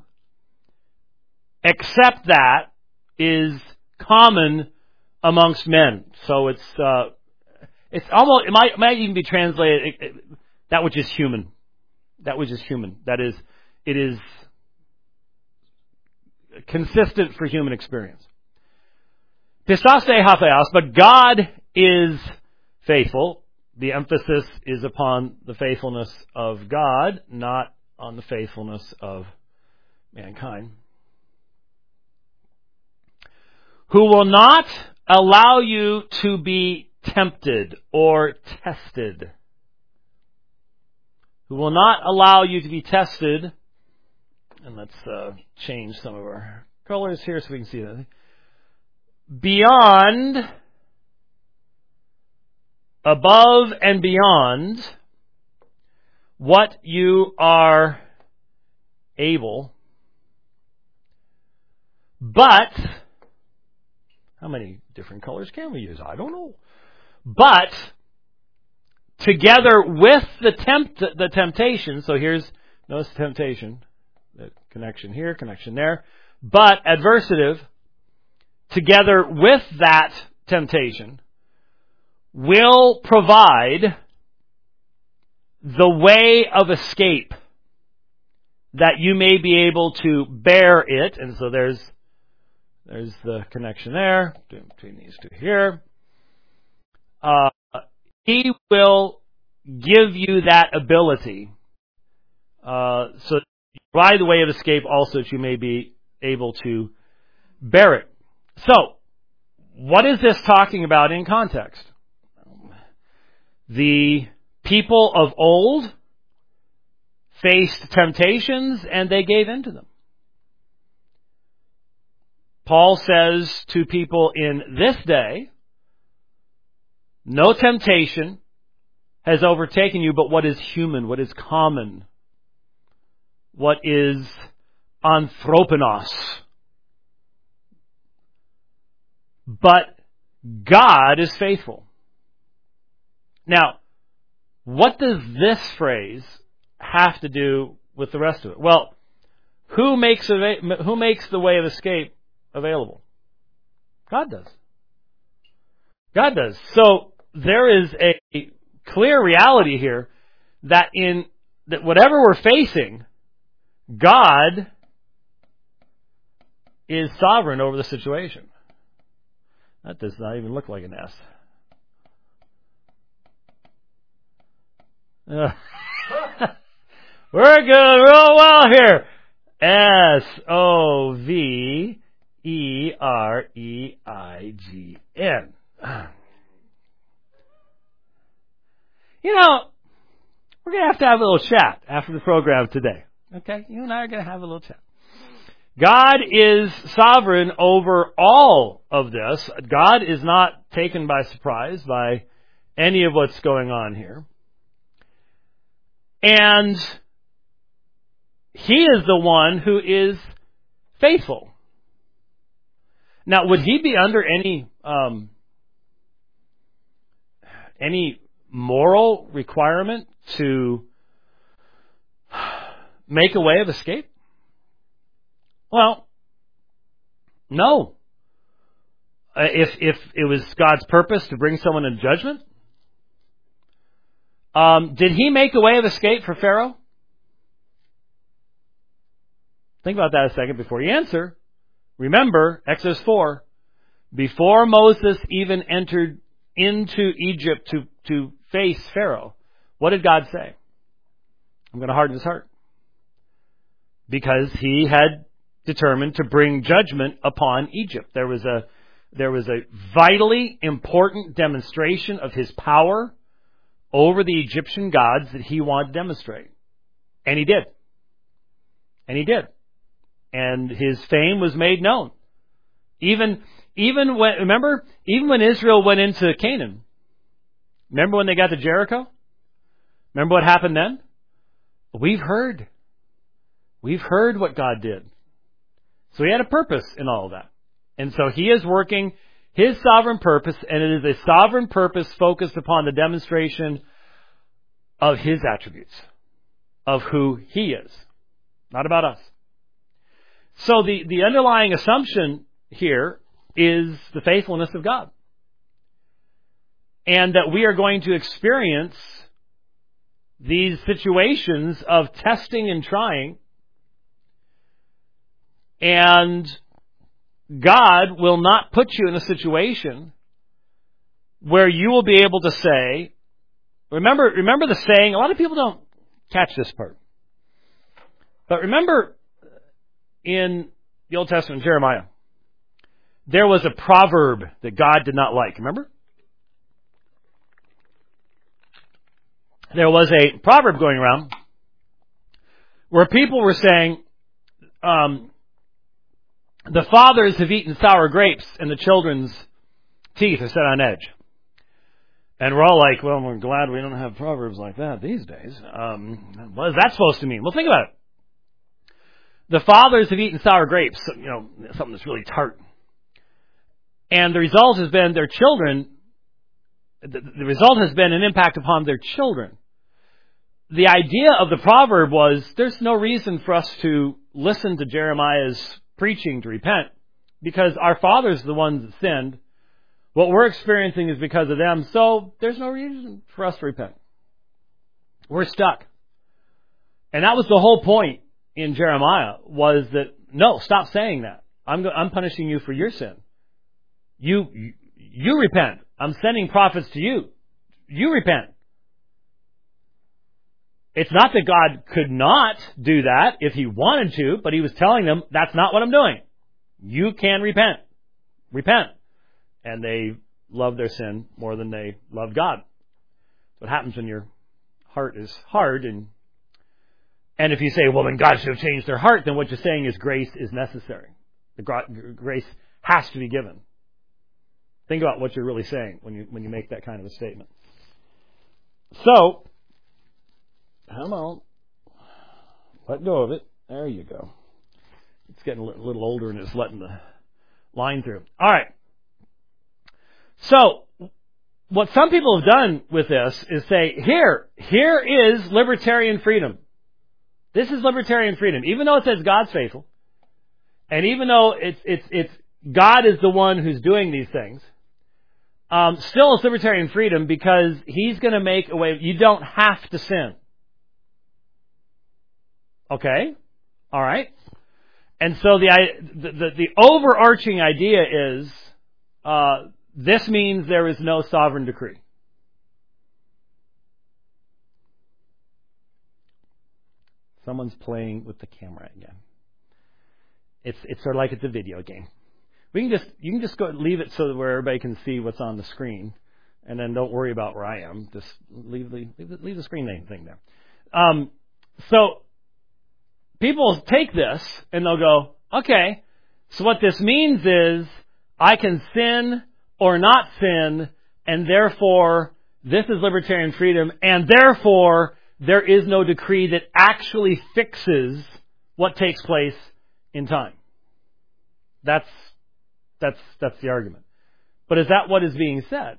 except that is common amongst men. So it's uh, it's almost it might it might even be translated it, it, that which is human, that which is human. That is, it is consistent for human experience. Pistaste hatheos, but God is faithful. The emphasis is upon the faithfulness of God, not on the faithfulness of mankind. Who will not allow you to be tempted or tested. Who will not allow you to be tested. And let's uh, change some of our colors here so we can see that. Beyond, above and beyond what you are able. But, how many different colors can we use? I don't know. But, together with the tempt, the temptation, so here's, notice the temptation, the connection here, connection there, but adversative, together with that temptation, will provide the way of escape that you may be able to bear it. And so there's there's the connection there between these two here. Uh, he will give you that ability. Uh, so provide the way of escape also that you may be able to bear it. So, what is this talking about in context? The people of old faced temptations and they gave in to them. Paul says to people in this day, no temptation has overtaken you but what is human, what is common, what is anthroponos. But God is faithful. Now, what does this phrase have to do with the rest of it? Well, who makes who makes the way of escape available? God does. God does. So there is a clear reality here that in that whatever we're facing, God is sovereign over the situation. That does not even look like an S. Uh, we're doing real well here. S O V E R E I G N. You know, we're going to have to have a little chat after the program today. Okay? You and I are going to have a little chat. God is sovereign over all of this. God is not taken by surprise by any of what's going on here. And He is the one who is faithful. Now, would He be under any um, any moral requirement to make a way of escape? Well, no. Uh, if if it was God's purpose to bring someone in judgment, um, did He make a way of escape for Pharaoh? Think about that a second before you answer. Remember, Exodus four, before Moses even entered into Egypt to, to face Pharaoh, what did God say? I'm going to harden his heart. Because He had determined to bring judgment upon Egypt. There was a there was a vitally important demonstration of His power over the Egyptian gods that he wanted to demonstrate. And he did. And he did. And his fame was made known. Even, even when, remember, even when Israel went into Canaan, remember when they got to Jericho? Remember what happened then? We've heard. We've heard what God did. So he had a purpose in all of that. And so he is working his sovereign purpose, and it is a sovereign purpose focused upon the demonstration of his attributes, of who he is, not about us. So the, the underlying assumption here is the faithfulness of God. And that we are going to experience these situations of testing and trying, and God will not put you in a situation where you will be able to say, remember, remember the saying, a lot of people don't catch this part. But remember in the Old Testament, Jeremiah, there was a proverb that God did not like. Remember? There was a proverb going around where people were saying, um, the fathers have eaten sour grapes and the children's teeth are set on edge. And we're all like, well, we're glad we don't have proverbs like that these days. Um, what is that supposed to mean? Well, think about it. The fathers have eaten sour grapes, you know, something that's really tart. And the result has been their children, the, the result has been an impact upon their children. The idea of the proverb was, there's no reason for us to listen to Jeremiah's preaching to repent, because our fathers are the ones that sinned. What we're experiencing is because of them, so there's no reason for us to repent. We're stuck. And that was the whole point in Jeremiah, was that, no, stop saying that. I'm, I'm punishing you for your sin. You, you, you repent. I'm sending prophets to you. You repent. It's not that God could not do that if he wanted to, but he was telling them, that's not what I'm doing. You can repent. Repent. And they loved their sin more than they loved God. What happens when your heart is hard, and and if you say, well, then God should have changed their heart, then what you're saying is grace is necessary. The grace has to be given. Think about what you're really saying when you when you make that kind of a statement. So, come on. Let go of it. There you go. It's getting a little older and it's letting the line through. All right. So, what some people have done with this is say, here, here is libertarian freedom. This is libertarian freedom. Even though it says God's faithful, and even though it's it's it's God is the one who's doing these things, um, still it's libertarian freedom because he's going to make a way. You don't have to sin. Okay? All right? And so the the, the, the overarching idea is uh, this means there is no sovereign decree. Someone's playing with the camera again. It's it's sort of like it's a video game. We can just you can just go leave it so that where everybody can see what's on the screen, and then don't worry about where I am. Just leave the leave the, leave the screen name thing there. Um, so people take this and they'll go, okay, so what this means is I can sin or not sin, and therefore this is libertarian freedom, and therefore there is no decree that actually fixes what takes place in time. That's that's that's the argument. But is that what is being said?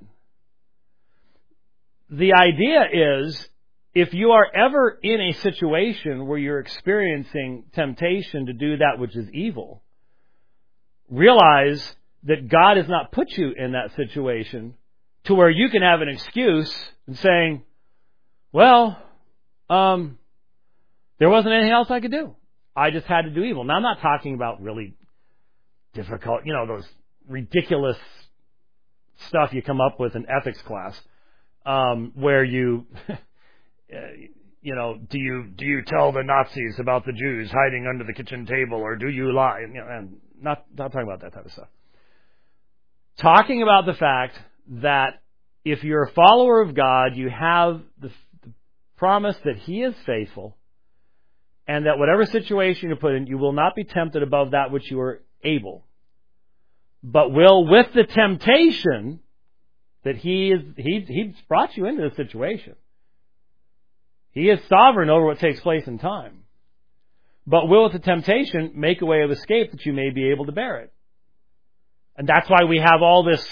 The idea is, if you are ever in a situation where you're experiencing temptation to do that which is evil, realize that God has not put you in that situation to where you can have an excuse and saying, well, um, there wasn't anything else I could do. I just had to do evil. Now, I'm not talking about really difficult, you know, those ridiculous stuff you come up with in ethics class, um, where you, you know, do you do you tell the Nazis about the Jews hiding under the kitchen table, or do you lie? You know, and not not talking about that type of stuff. Talking about the fact that if you're a follower of God, you have the, the promise that He is faithful, and that whatever situation you're put in, you will not be tempted above that which you are able, but will, with the temptation that He is, He He's brought you into this situation. He is sovereign over what takes place in time. But will, with the temptation, make a way of escape that you may be able to bear it. And that's why we have all this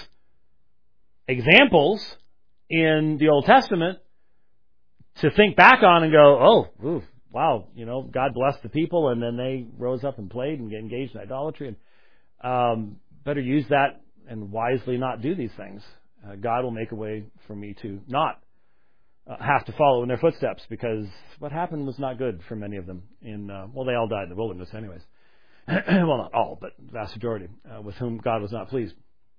examples in the Old Testament to think back on and go, oh, ooh, wow, you know, God blessed the people, and then they rose up and played and engaged in idolatry. And um, better use that and wisely not do these things. Uh, God will make a way for me to not Uh, have to follow in their footsteps, because what happened was not good for many of them. In uh, well, they all died in the wilderness, anyways. Well, not all, but the vast majority, uh, with whom God was not pleased.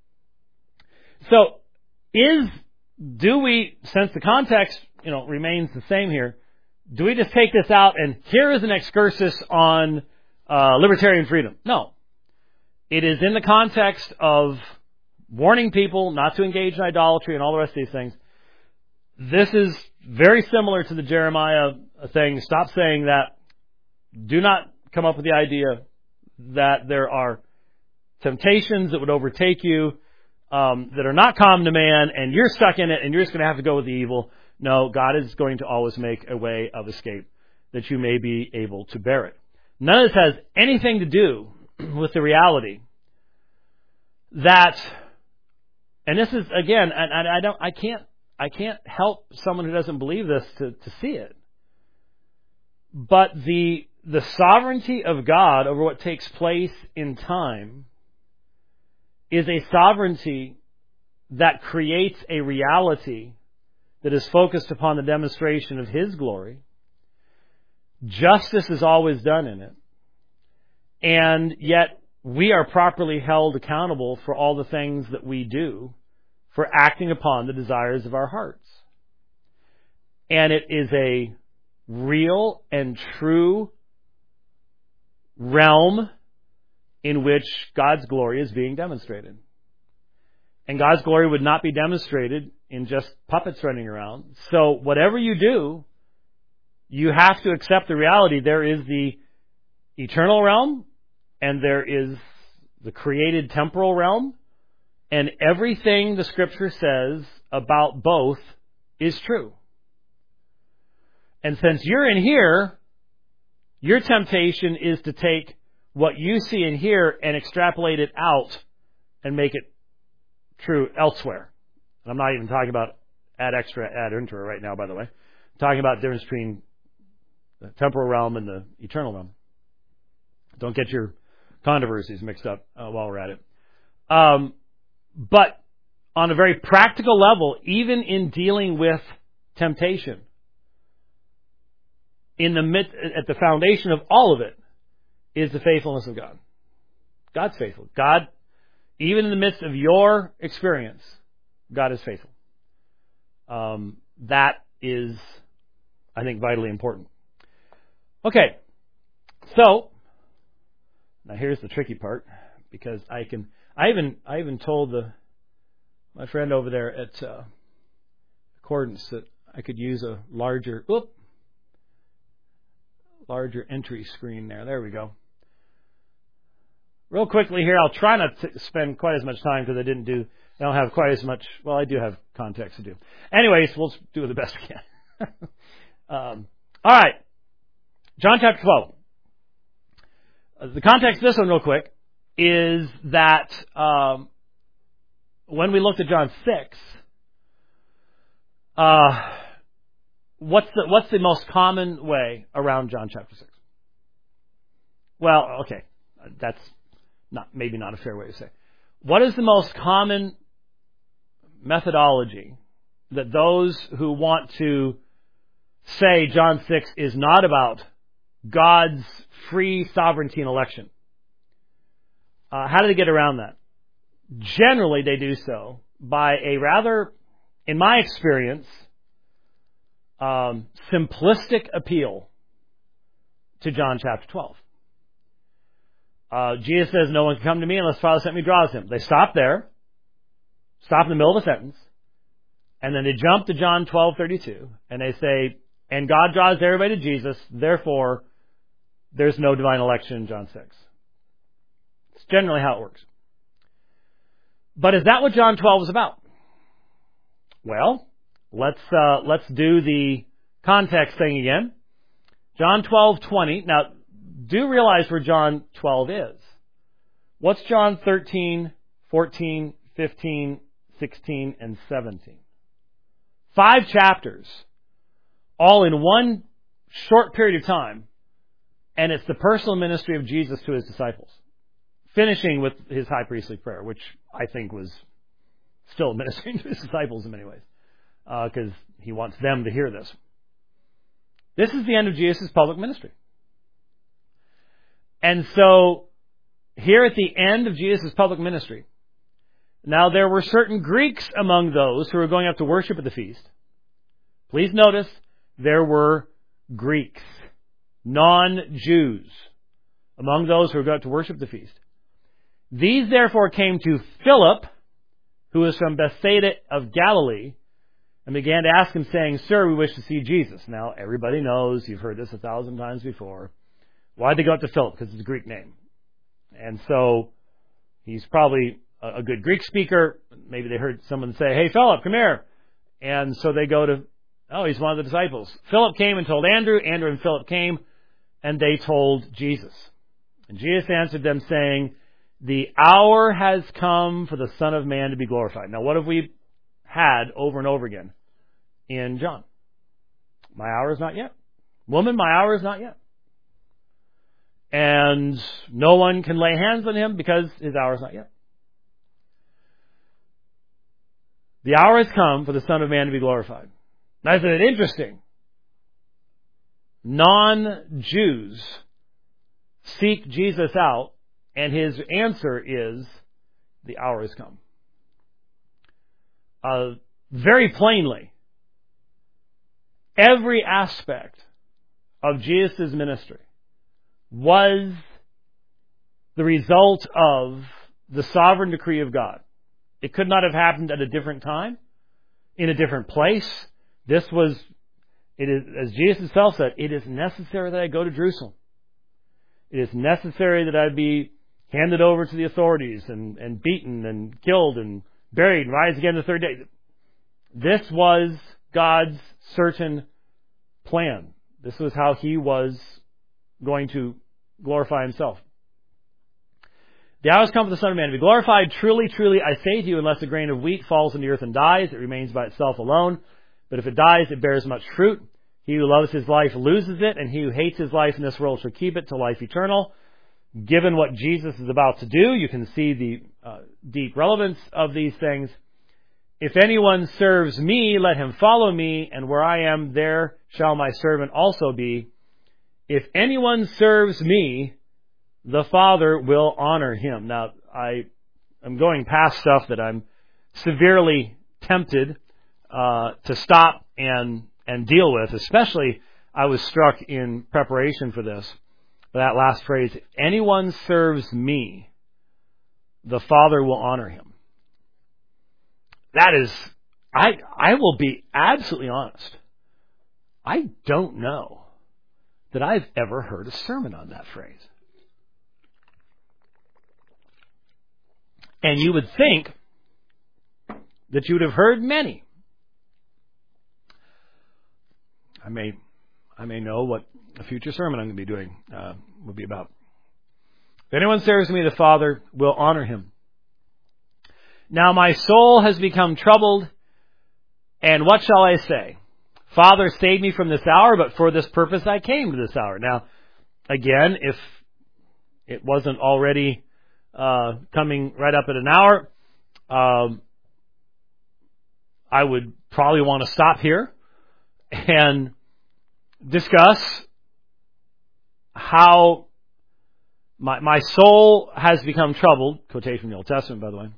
So, is do we, since the context, you know, remains the same here, do we just take this out and here is an excursus on uh, libertarian freedom? No, it is in the context of warning people not to engage in idolatry and all the rest of these things. This is very similar to the Jeremiah thing. Stop saying that. Do not come up with the idea that there are temptations that would overtake you um, that are not common to man, and you're stuck in it, and you're just going to have to go with the evil. No, God is going to always make a way of escape that you may be able to bear it. None of this has anything to do with the reality that, and this is, again, and I don't, I can't, I can't help someone who doesn't believe this to, to see it. But the the sovereignty of God over what takes place in time is a sovereignty that creates a reality that is focused upon the demonstration of His glory. Justice is always done in it. And yet we are properly held accountable for all the things that we do, for acting upon the desires of our hearts. And it is a real and true realm in which God's glory is being demonstrated. And God's glory would not be demonstrated in just puppets running around. So whatever you do, you have to accept the reality. There is the eternal realm, and there is the created temporal realm. And everything the Scripture says about both is true. And since you're in here, your temptation is to take what you see in here and extrapolate it out and make it true elsewhere. And I'm not even talking about ad extra, ad intra right now, by the way. I'm talking about the difference between the temporal realm and the eternal realm. Don't get your controversies mixed up uh, while we're at it. Um, But on a very practical level, even in dealing with temptation, in the mid, at the foundation of all of it is the faithfulness of God. God's faithful. God, even in the midst of your experience, God is faithful. Um, that is, I think, vitally important. Okay, so now here's the tricky part, because I can. I even I even told the my friend over there at uh, Accordance that I could use a larger whoop, larger entry screen there. There we go. Real quickly here, I'll try not to spend quite as much time because I didn't do. I don't have quite as much. Well, I do have context to do. Anyways, we'll do the best we can. um, all right, John chapter twelve. Uh, the context of this one, real quick, is that um, when we looked at John six, uh, what's the what's the most common way around John chapter six? Well, okay, that's not maybe not a fair way to say. What is the most common methodology that those who want to say John six is not about God's free sovereignty and election? Uh, how do they get around that? Generally, they do so by a rather, in my experience, um, simplistic appeal to John chapter twelve. Uh, Jesus says, "No one can come to me unless the Father sent me draws him." They stop there, stop in the middle of a sentence, And then they jump to John twelve thirty-two, and they say, and God draws everybody to Jesus, therefore, there's no divine election in John six. It's generally how it works. But is that what John twelve is about? Well, let's uh, let's do the context thing again. John twelve twenty. Now, do realize where John twelve is. What's John thirteen, fourteen, fifteen, sixteen, and seventeen? Five chapters, all in one short period of time, and it's the personal ministry of Jesus to his disciples, finishing with his high priestly prayer, which I think was still ministering to his disciples in many ways, because uh, he wants them to hear this. This is the end of Jesus' public ministry. And so, here at the end of Jesus' public ministry, now there were certain Greeks among those who were going up to worship at the feast. Please notice, there were Greeks, non-Jews, among those who were going up to worship at the feast. These therefore came to Philip, who was from Bethsaida of Galilee, and began to ask him, saying, Sir, we wish to see Jesus. Now, everybody knows, you've heard this a thousand times before. Why'd they go up to Philip? Because it's a Greek name. And so, he's probably a good Greek speaker. Maybe they heard someone say, hey, Philip, come here. And so they go to, oh, he's one of the disciples. Philip came and told Andrew. Andrew and Philip came, and they told Jesus. And Jesus answered them, saying, the hour has come for the Son of Man to be glorified. Now, what have we had over and over again in John? My hour is not yet. Woman, my hour is not yet. And no one can lay hands on him because his hour is not yet. The hour has come for the Son of Man to be glorified. Now, isn't it interesting? Non-Jews seek Jesus out, and his answer is, the hour has come. Uh, very plainly, every aspect of Jesus' ministry was the result of the sovereign decree of God. It could not have happened at a different time, in a different place. This was, it is, as Jesus himself said, it is necessary that I go to Jerusalem. It is necessary that I be handed over to the authorities and, and beaten and killed and buried and rise again the third day. This was God's certain plan. This was how he was going to glorify himself. The hour has come for the Son of Man to be glorified. Truly, truly, I say to you, unless a grain of wheat falls in the earth and dies, it remains by itself alone. But if it dies, it bears much fruit. He who loves his life loses it, and he who hates his life in this world shall keep it to life eternal. Given what Jesus is about to do, you can see the uh, deep relevance of these things. If anyone serves me, let him follow me, and where I am, there shall my servant also be. If anyone serves me, the Father will honor him. Now, I am going past stuff that I'm severely tempted uh, to stop and and deal with. Especially, I was struck in preparation for this, that last phrase, if anyone serves me, the Father will honor him. That is, I I will be absolutely honest. I don't know that I've ever heard a sermon on that phrase. And you would think that you would have heard many. I may, I may know what a future sermon I'm going to be doing uh, will be about. If anyone serves me, the Father will honor him. Now my soul has become troubled, and what shall I say? Father, save me from this hour, but for this purpose I came to this hour. Now, again, if it wasn't already uh, coming right up at an hour, um, I would probably want to stop here and discuss how my, my soul has become troubled, quotation from the Old Testament, by the way.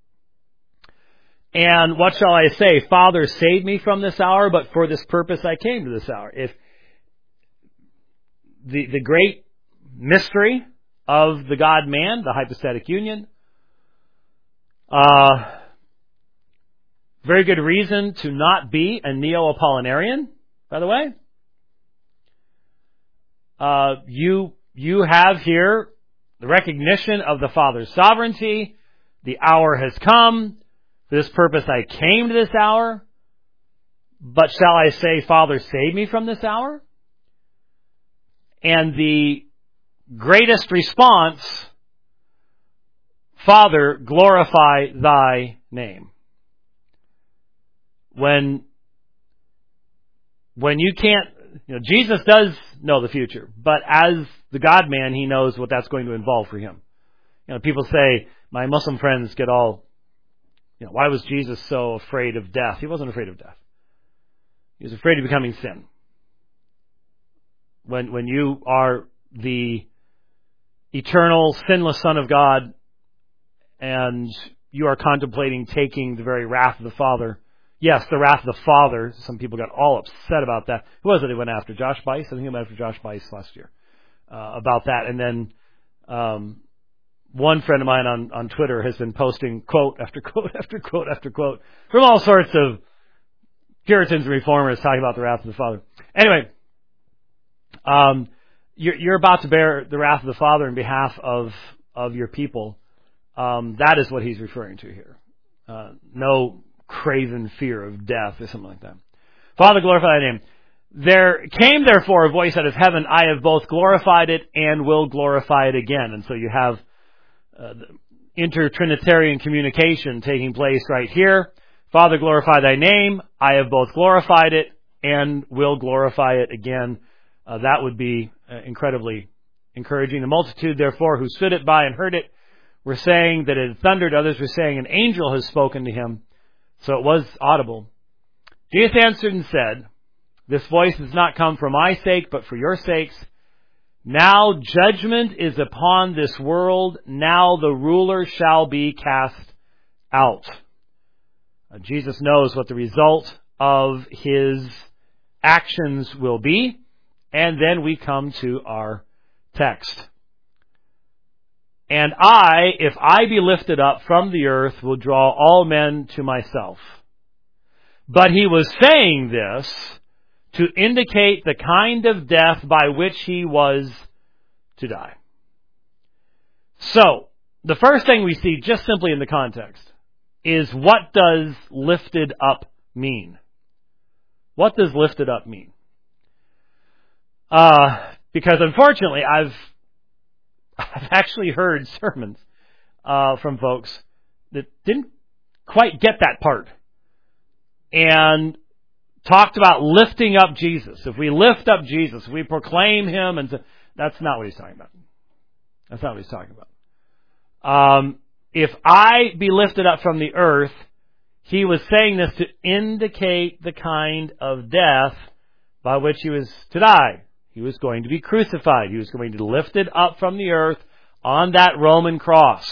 And what shall I say? Father, save me from this hour, but for this purpose I came to this hour. If the, the great mystery of the God-man, the hypostatic union, uh, Very good reason to not be a Neo-Apollinarian, by the way. Uh, you, you have here the recognition of the Father's sovereignty. The hour has come. For this purpose I came to this hour. But shall I say, Father, save me from this hour? And the greatest response, Father, glorify thy name. When, when you can't, you know, Jesus does know the future, but as the God-man, he knows what that's going to involve for him. You know, people say, my Muslim friends get all, you know, why was Jesus so afraid of death? He wasn't afraid of death. He was afraid of becoming sin. When, when you are the eternal, sinless Son of God, and you are contemplating taking the very wrath of the Father. Yes, the wrath of the Father. Some people got all upset about that. Who was it they went after? Josh Bice? I think they went after Josh Bice last year uh, about that. And then um, one friend of mine on, on Twitter has been posting quote after quote after quote after quote from all sorts of Puritans and Reformers talking about the wrath of the Father. Anyway, um, you're, you're about to bear the wrath of the Father in behalf of, of your people. Um, that is what he's referring to here. Uh, no craven fear of death or something like that. Father, glorify thy name. There came therefore a voice out of heaven, I have both glorified it and will glorify it again. And so you have uh, the inter-Trinitarian communication taking place right here. Father, glorify thy name. I have both glorified it and will glorify it again. Uh, that would be uh, incredibly encouraging. The multitude, therefore, who stood it by and heard it, were saying that it had thundered. Others were saying an angel has spoken to him. So it was audible. Jesus answered and said, this voice has not come for my sake, but for your sakes. Now judgment is upon this world. Now the ruler shall be cast out. Uh, Jesus knows what the result of his actions will be. And then we come to our text. And I, if I be lifted up from the earth, will draw all men to myself. But he was saying this to indicate the kind of death by which he was to die. So, the first thing we see just simply in the context is what does lifted up mean? What does lifted up mean? Uh, because unfortunately I've I've actually heard sermons uh, from folks that didn't quite get that part and talked about lifting up Jesus. If we lift up Jesus, if we proclaim him, and th- that's not what he's talking about. That's not what he's talking about. Um, if I be lifted up from the earth, he was saying this to indicate the kind of death by which he was to die. He was going to be crucified. He was going to be lifted up from the earth on that Roman cross.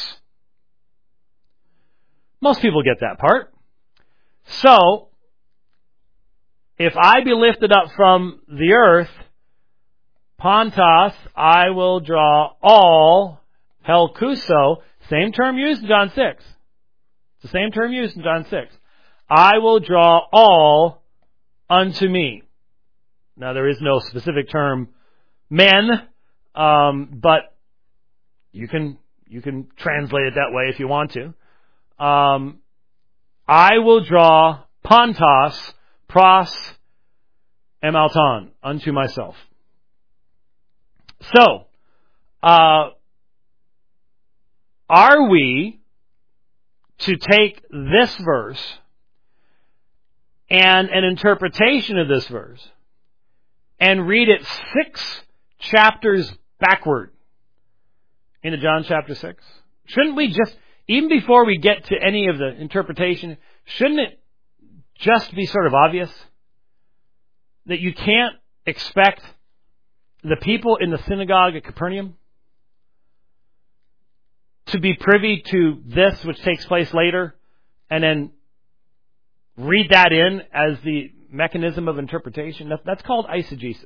Most people get that part. So, if I be lifted up from the earth, Pontos, I will draw all, helkuso, same term used in John six. It's the same term used in John six. I will draw all unto me. Now, there is no specific term, men, um, but you can you can translate it that way if you want to. Um, I will draw Pontos, pros, emalton, unto myself. So, uh, are we to take this verse and an interpretation of this verse and read it six chapters backward into John chapter six? Shouldn't we just, even before we get to any of the interpretation, shouldn't it just be sort of obvious that you can't expect the people in the synagogue at Capernaum to be privy to this which takes place later and then read that in as the mechanism of interpretation? That, that's called eisegesis.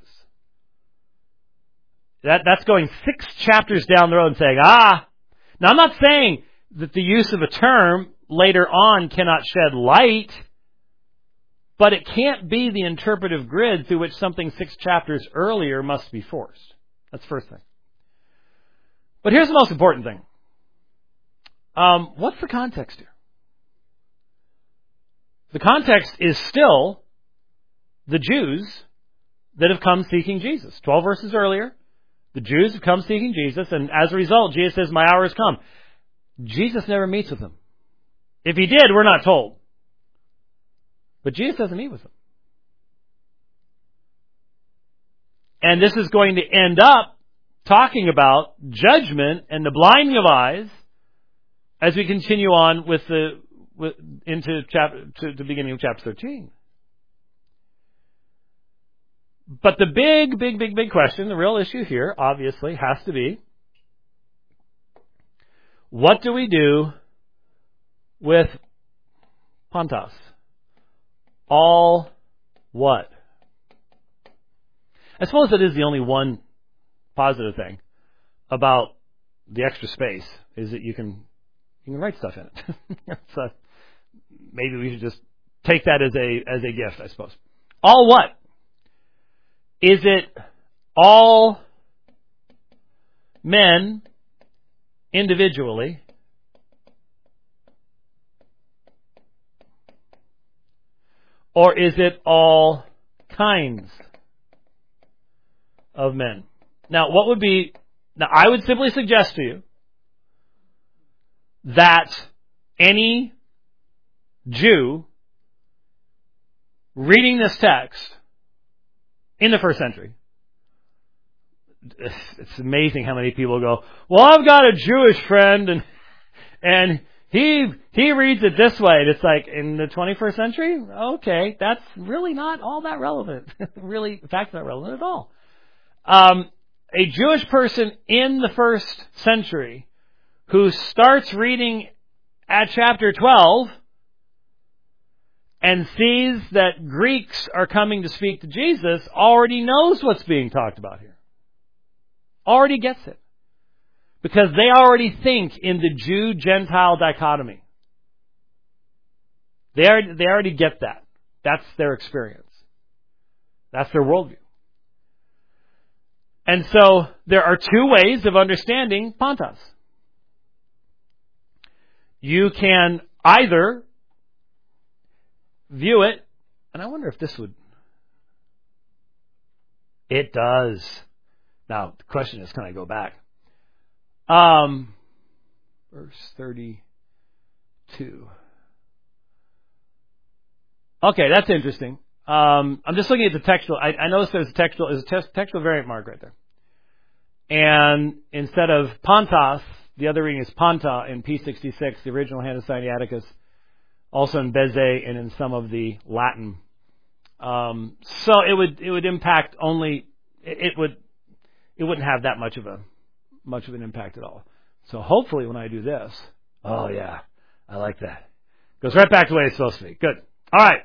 That, that's going six chapters down the road and saying, ah, now I'm not saying that the use of a term later on cannot shed light but it can't be the interpretive grid through which something six chapters earlier must be forced. That's the first thing. But here's the most important thing. Um, what's the context here? The context is still the Jews that have come seeking Jesus. Twelve verses earlier, the Jews have come seeking Jesus, and as a result, Jesus says, my hour has come. Jesus never meets with them. If he did, we're not told. But Jesus doesn't meet with them. And this is going to end up talking about judgment and the blinding of eyes as we continue on with the with, into chapter to the beginning of chapter thirteen. But the big, big, big, big question, the real issue here, obviously, has to be, what do we do with Pontos? All what? I suppose that is the only one positive thing about the extra space, is that you can you can write stuff in it. So maybe we should just take that as a as a gift, I suppose. All what? Is it all men individually, or is it all kinds of men? Now, what would be... Now, I would simply suggest to you that any Jew reading this text in the first century, it's amazing how many people go, well, I've got a Jewish friend, and and he he reads it this way. And it's like, in the twenty-first century? Okay, that's really not all that relevant. Really, in fact, not relevant at all. Um, a Jewish person in the first century who starts reading at chapter twelve and sees that Greeks are coming to speak to Jesus already knows what's being talked about here. Already gets it. Because they already think in the Jew-Gentile dichotomy. They already, they already get that. That's their experience. That's their worldview. And so there are two ways of understanding Pontos. You can either view it, and I wonder if this would... It does. Now, the question is, can I go back? Um, verse thirty-two. Okay, that's interesting. Um, I'm just looking at the textual. I, I noticed there's a textual, there's a text, textual variant mark right there. And instead of Pontos, the other reading is Ponta in P sixty-six, the original Hand of Sinaiticus, also in Beze and in some of the Latin. Um, so it would it would impact only it, it would it wouldn't have that much of a much of an impact at all. So hopefully when I do this, oh yeah, I like that. Goes right back to the way it's supposed to be. Good. All right.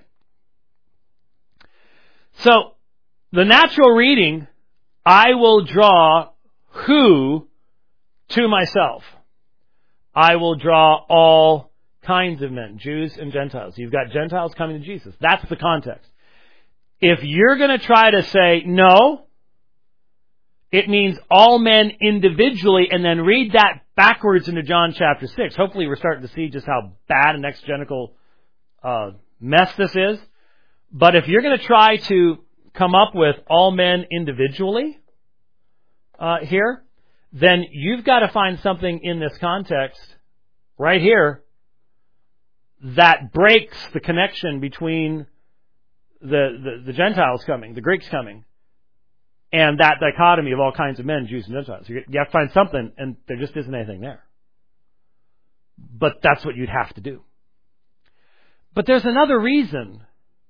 So the natural reading, I will draw who to myself. I will draw all kinds of men, Jews and Gentiles. You've got Gentiles coming to Jesus. That's the context. If you're going to try to say, no, it means all men individually, and then read that backwards into John chapter six. Hopefully we're starting to see just how bad an exegetical uh, mess this is. But if you're going to try to come up with all men individually uh, here, then you've got to find something in this context right here that breaks the connection between the, the, the Gentiles coming, the Greeks coming, and that dichotomy of all kinds of men, Jews and Gentiles. You have to find something, and there just isn't anything there. But that's what you'd have to do. But there's another reason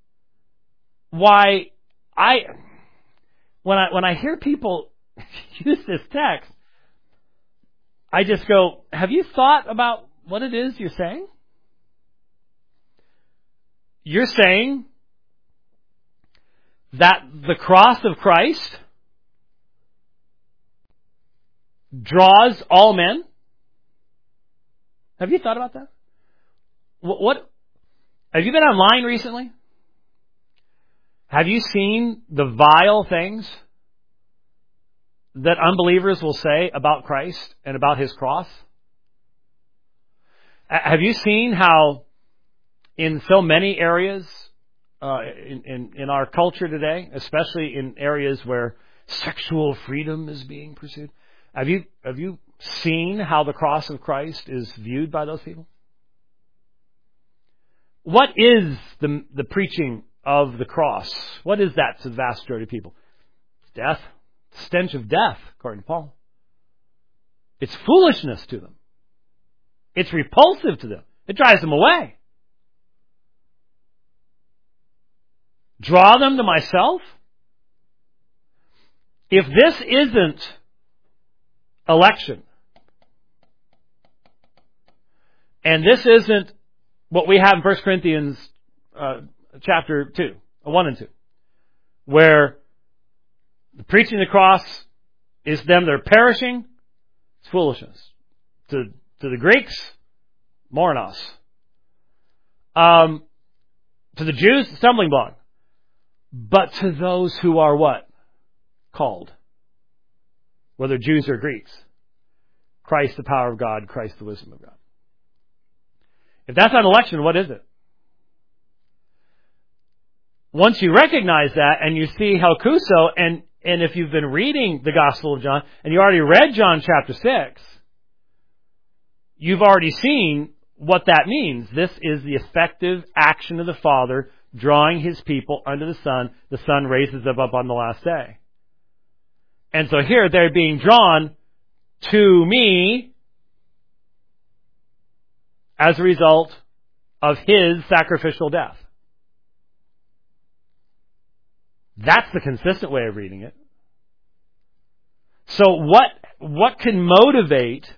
why I, when I when I hear people use this text, I just go, have you thought about what it is you're saying? You're saying that the cross of Christ draws all men? Have you thought about that? What, what have you been online recently? Have you seen the vile things that unbelievers will say about Christ and about His cross? Have you seen how in so many areas uh, in, in, in our culture today, especially in areas where sexual freedom is being pursued, have you have you seen how the cross of Christ is viewed by those people? What is the the preaching of the cross? What is that to the vast majority of people? It's death. It's the stench of death, according to Paul. It's foolishness to them. It's repulsive to them. It drives them away. Draw them to myself? If this isn't election, and this isn't what we have in First Corinthians uh, chapter two, one and two, where the preaching of the cross is them that are perishing, it's foolishness. To, to the Greeks, moros. Um, to the Jews, stumbling block. But to those who are what? Called. Whether Jews or Greeks. Christ the power of God, Christ the wisdom of God. If that's not election, what is it? Once you recognize that and you see how Cuso, and, and if you've been reading the Gospel of John, and you already read John chapter six, you've already seen what that means. This is the effective action of the Father drawing His people unto the Son. The Son raises them up on the last day. And so here they're being drawn to me as a result of His sacrificial death. That's the consistent way of reading it. So what, what can motivate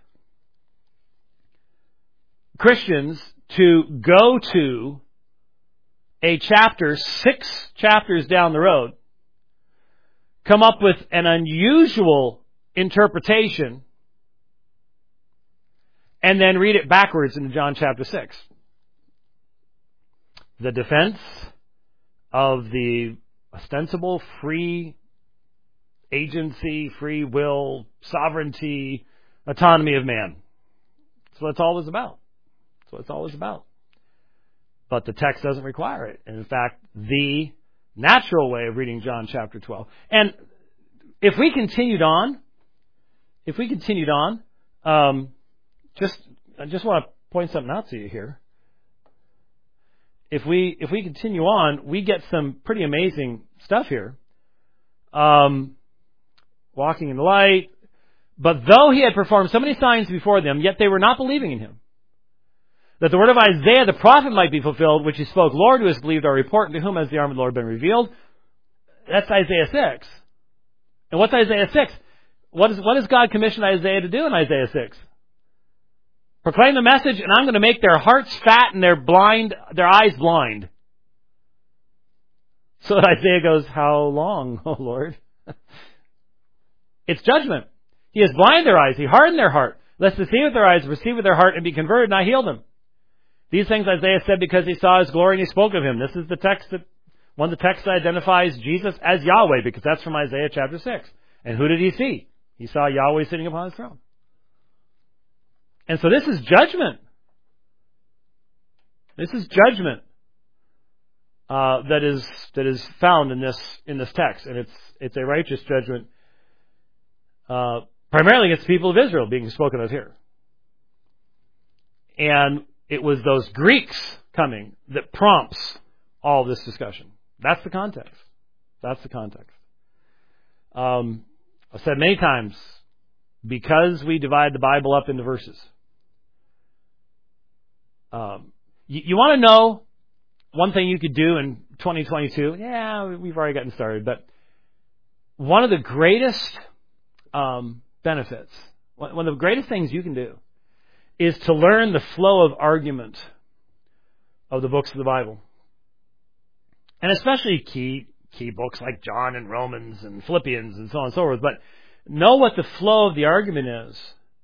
Christians to go to a chapter six chapters down the road, come up with an unusual interpretation, and then read it backwards into John chapter six? The defense of the ostensible free agency, free will, sovereignty, autonomy of man. That's what it's always about. That's what it's always about. But the text doesn't require it. And in fact, the natural way of reading John chapter twelve. And if we continued on, if we continued on, um, just I just want to point something out to you here. If we if we continue on, we get some pretty amazing stuff here. Um, walking in the light. But though He had performed so many signs before them, yet they were not believing in Him. That the word of Isaiah the prophet might be fulfilled, which He spoke, Lord, who has believed our report, and to whom has the arm of the Lord been revealed? That's Isaiah six. And what's Isaiah six? What, is, what does God commission Isaiah to do in Isaiah six? Proclaim the message, and I'm going to make their hearts fat and their blind, their eyes blind. So that Isaiah goes, how long, O Lord? It's judgment. He has blinded their eyes. He hardened their heart. Lest they see with their eyes, receive with their heart, and be converted, and I heal them. These things Isaiah said because he saw His glory and he spoke of Him. This is the text that, one of the texts that identifies Jesus as Yahweh, because that's from Isaiah chapter six. And who did he see? He saw Yahweh sitting upon His throne. And so this is judgment. This is judgment uh, that is that is found in this in this text, and it's it's a righteous judgment, uh, primarily against the people of Israel being spoken of here. And it was those Greeks coming that prompts all this discussion. That's the context. That's the context. Um, I've said many times, because we divide the Bible up into verses. Um, you, you want to know one thing you could do in twenty twenty-two? Yeah, we've already gotten started, but one of the greatest um, benefits, one of the greatest things you can do, is to learn the flow of argument of the books of the Bible. And especially key key books like John and Romans and Philippians and so on and so forth. But know what the flow of the argument is,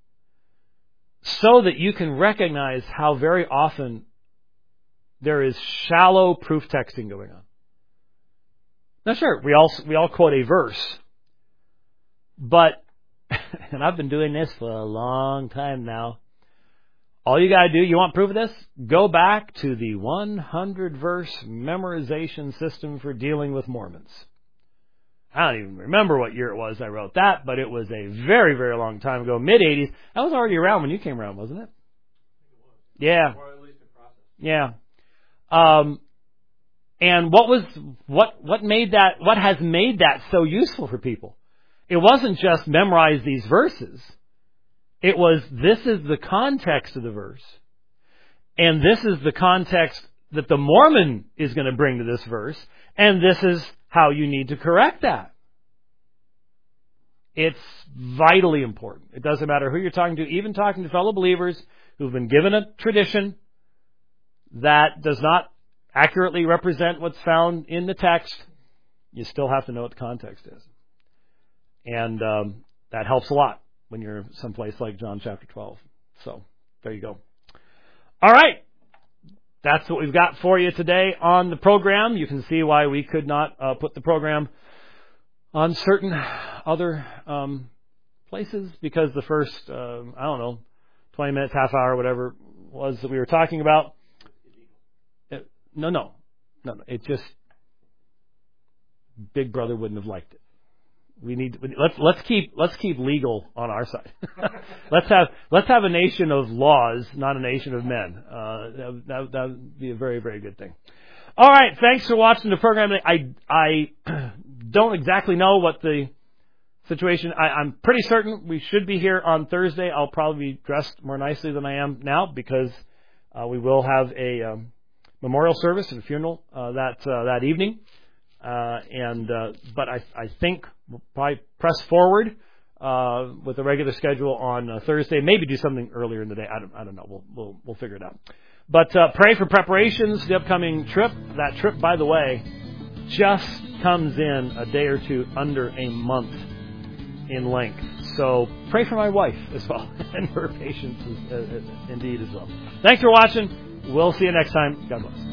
so that you can recognize how very often there is shallow proof texting going on. Now, sure, we all we all quote a verse, but and I've been doing this for a long time now. All you got to do, you want proof of this? Go back to the one hundred verse memorization system for dealing with Mormons. I don't even remember what year it was I wrote that, but it was a very, very long time ago, mid eighties. That was already around when you came around, wasn't it? Yeah. Or at least a process. Yeah. Um, and what was what what made that what has made that so useful for people? It wasn't just memorize these verses. It was, this is the context of the verse. And this is the context that the Mormon is going to bring to this verse. And this is how you need to correct that. It's vitally important. It doesn't matter who you're talking to, even talking to fellow believers who've been given a tradition that does not accurately represent what's found in the text. You still have to know what the context is. And um, that helps a lot when you're someplace like John chapter twelve. So, there you go. All right. That's what we've got for you today on the program. You can see why we could not uh, put the program on certain other um, places, because the first, uh, I don't know, twenty minutes, half hour, whatever it was that we were talking about. It, no, no. No, no. It just, Big Brother wouldn't have liked it. We need let's let's keep let's keep legal on our side. let's have let's have a nation of laws, not a nation of men. Uh, that that would be a very very good thing. All right, thanks for watching the program. I I don't exactly know what the situation. I, I'm pretty certain we should be here on Thursday. I'll probably be dressed more nicely than I am now, because uh, we will have a um, memorial service and funeral uh, that uh, that evening. Uh, and uh, but I, I think we'll probably press forward uh, with a regular schedule on uh, Thursday. Maybe do something earlier in the day. I don't, I don't know. We'll we'll we'll figure it out. But uh, pray for preparations. The upcoming trip. That trip, by the way, just comes in a day or two under a month in length. So pray for my wife as well and her patience as, uh, indeed as well. Thanks for watching. We'll see you next time. God bless.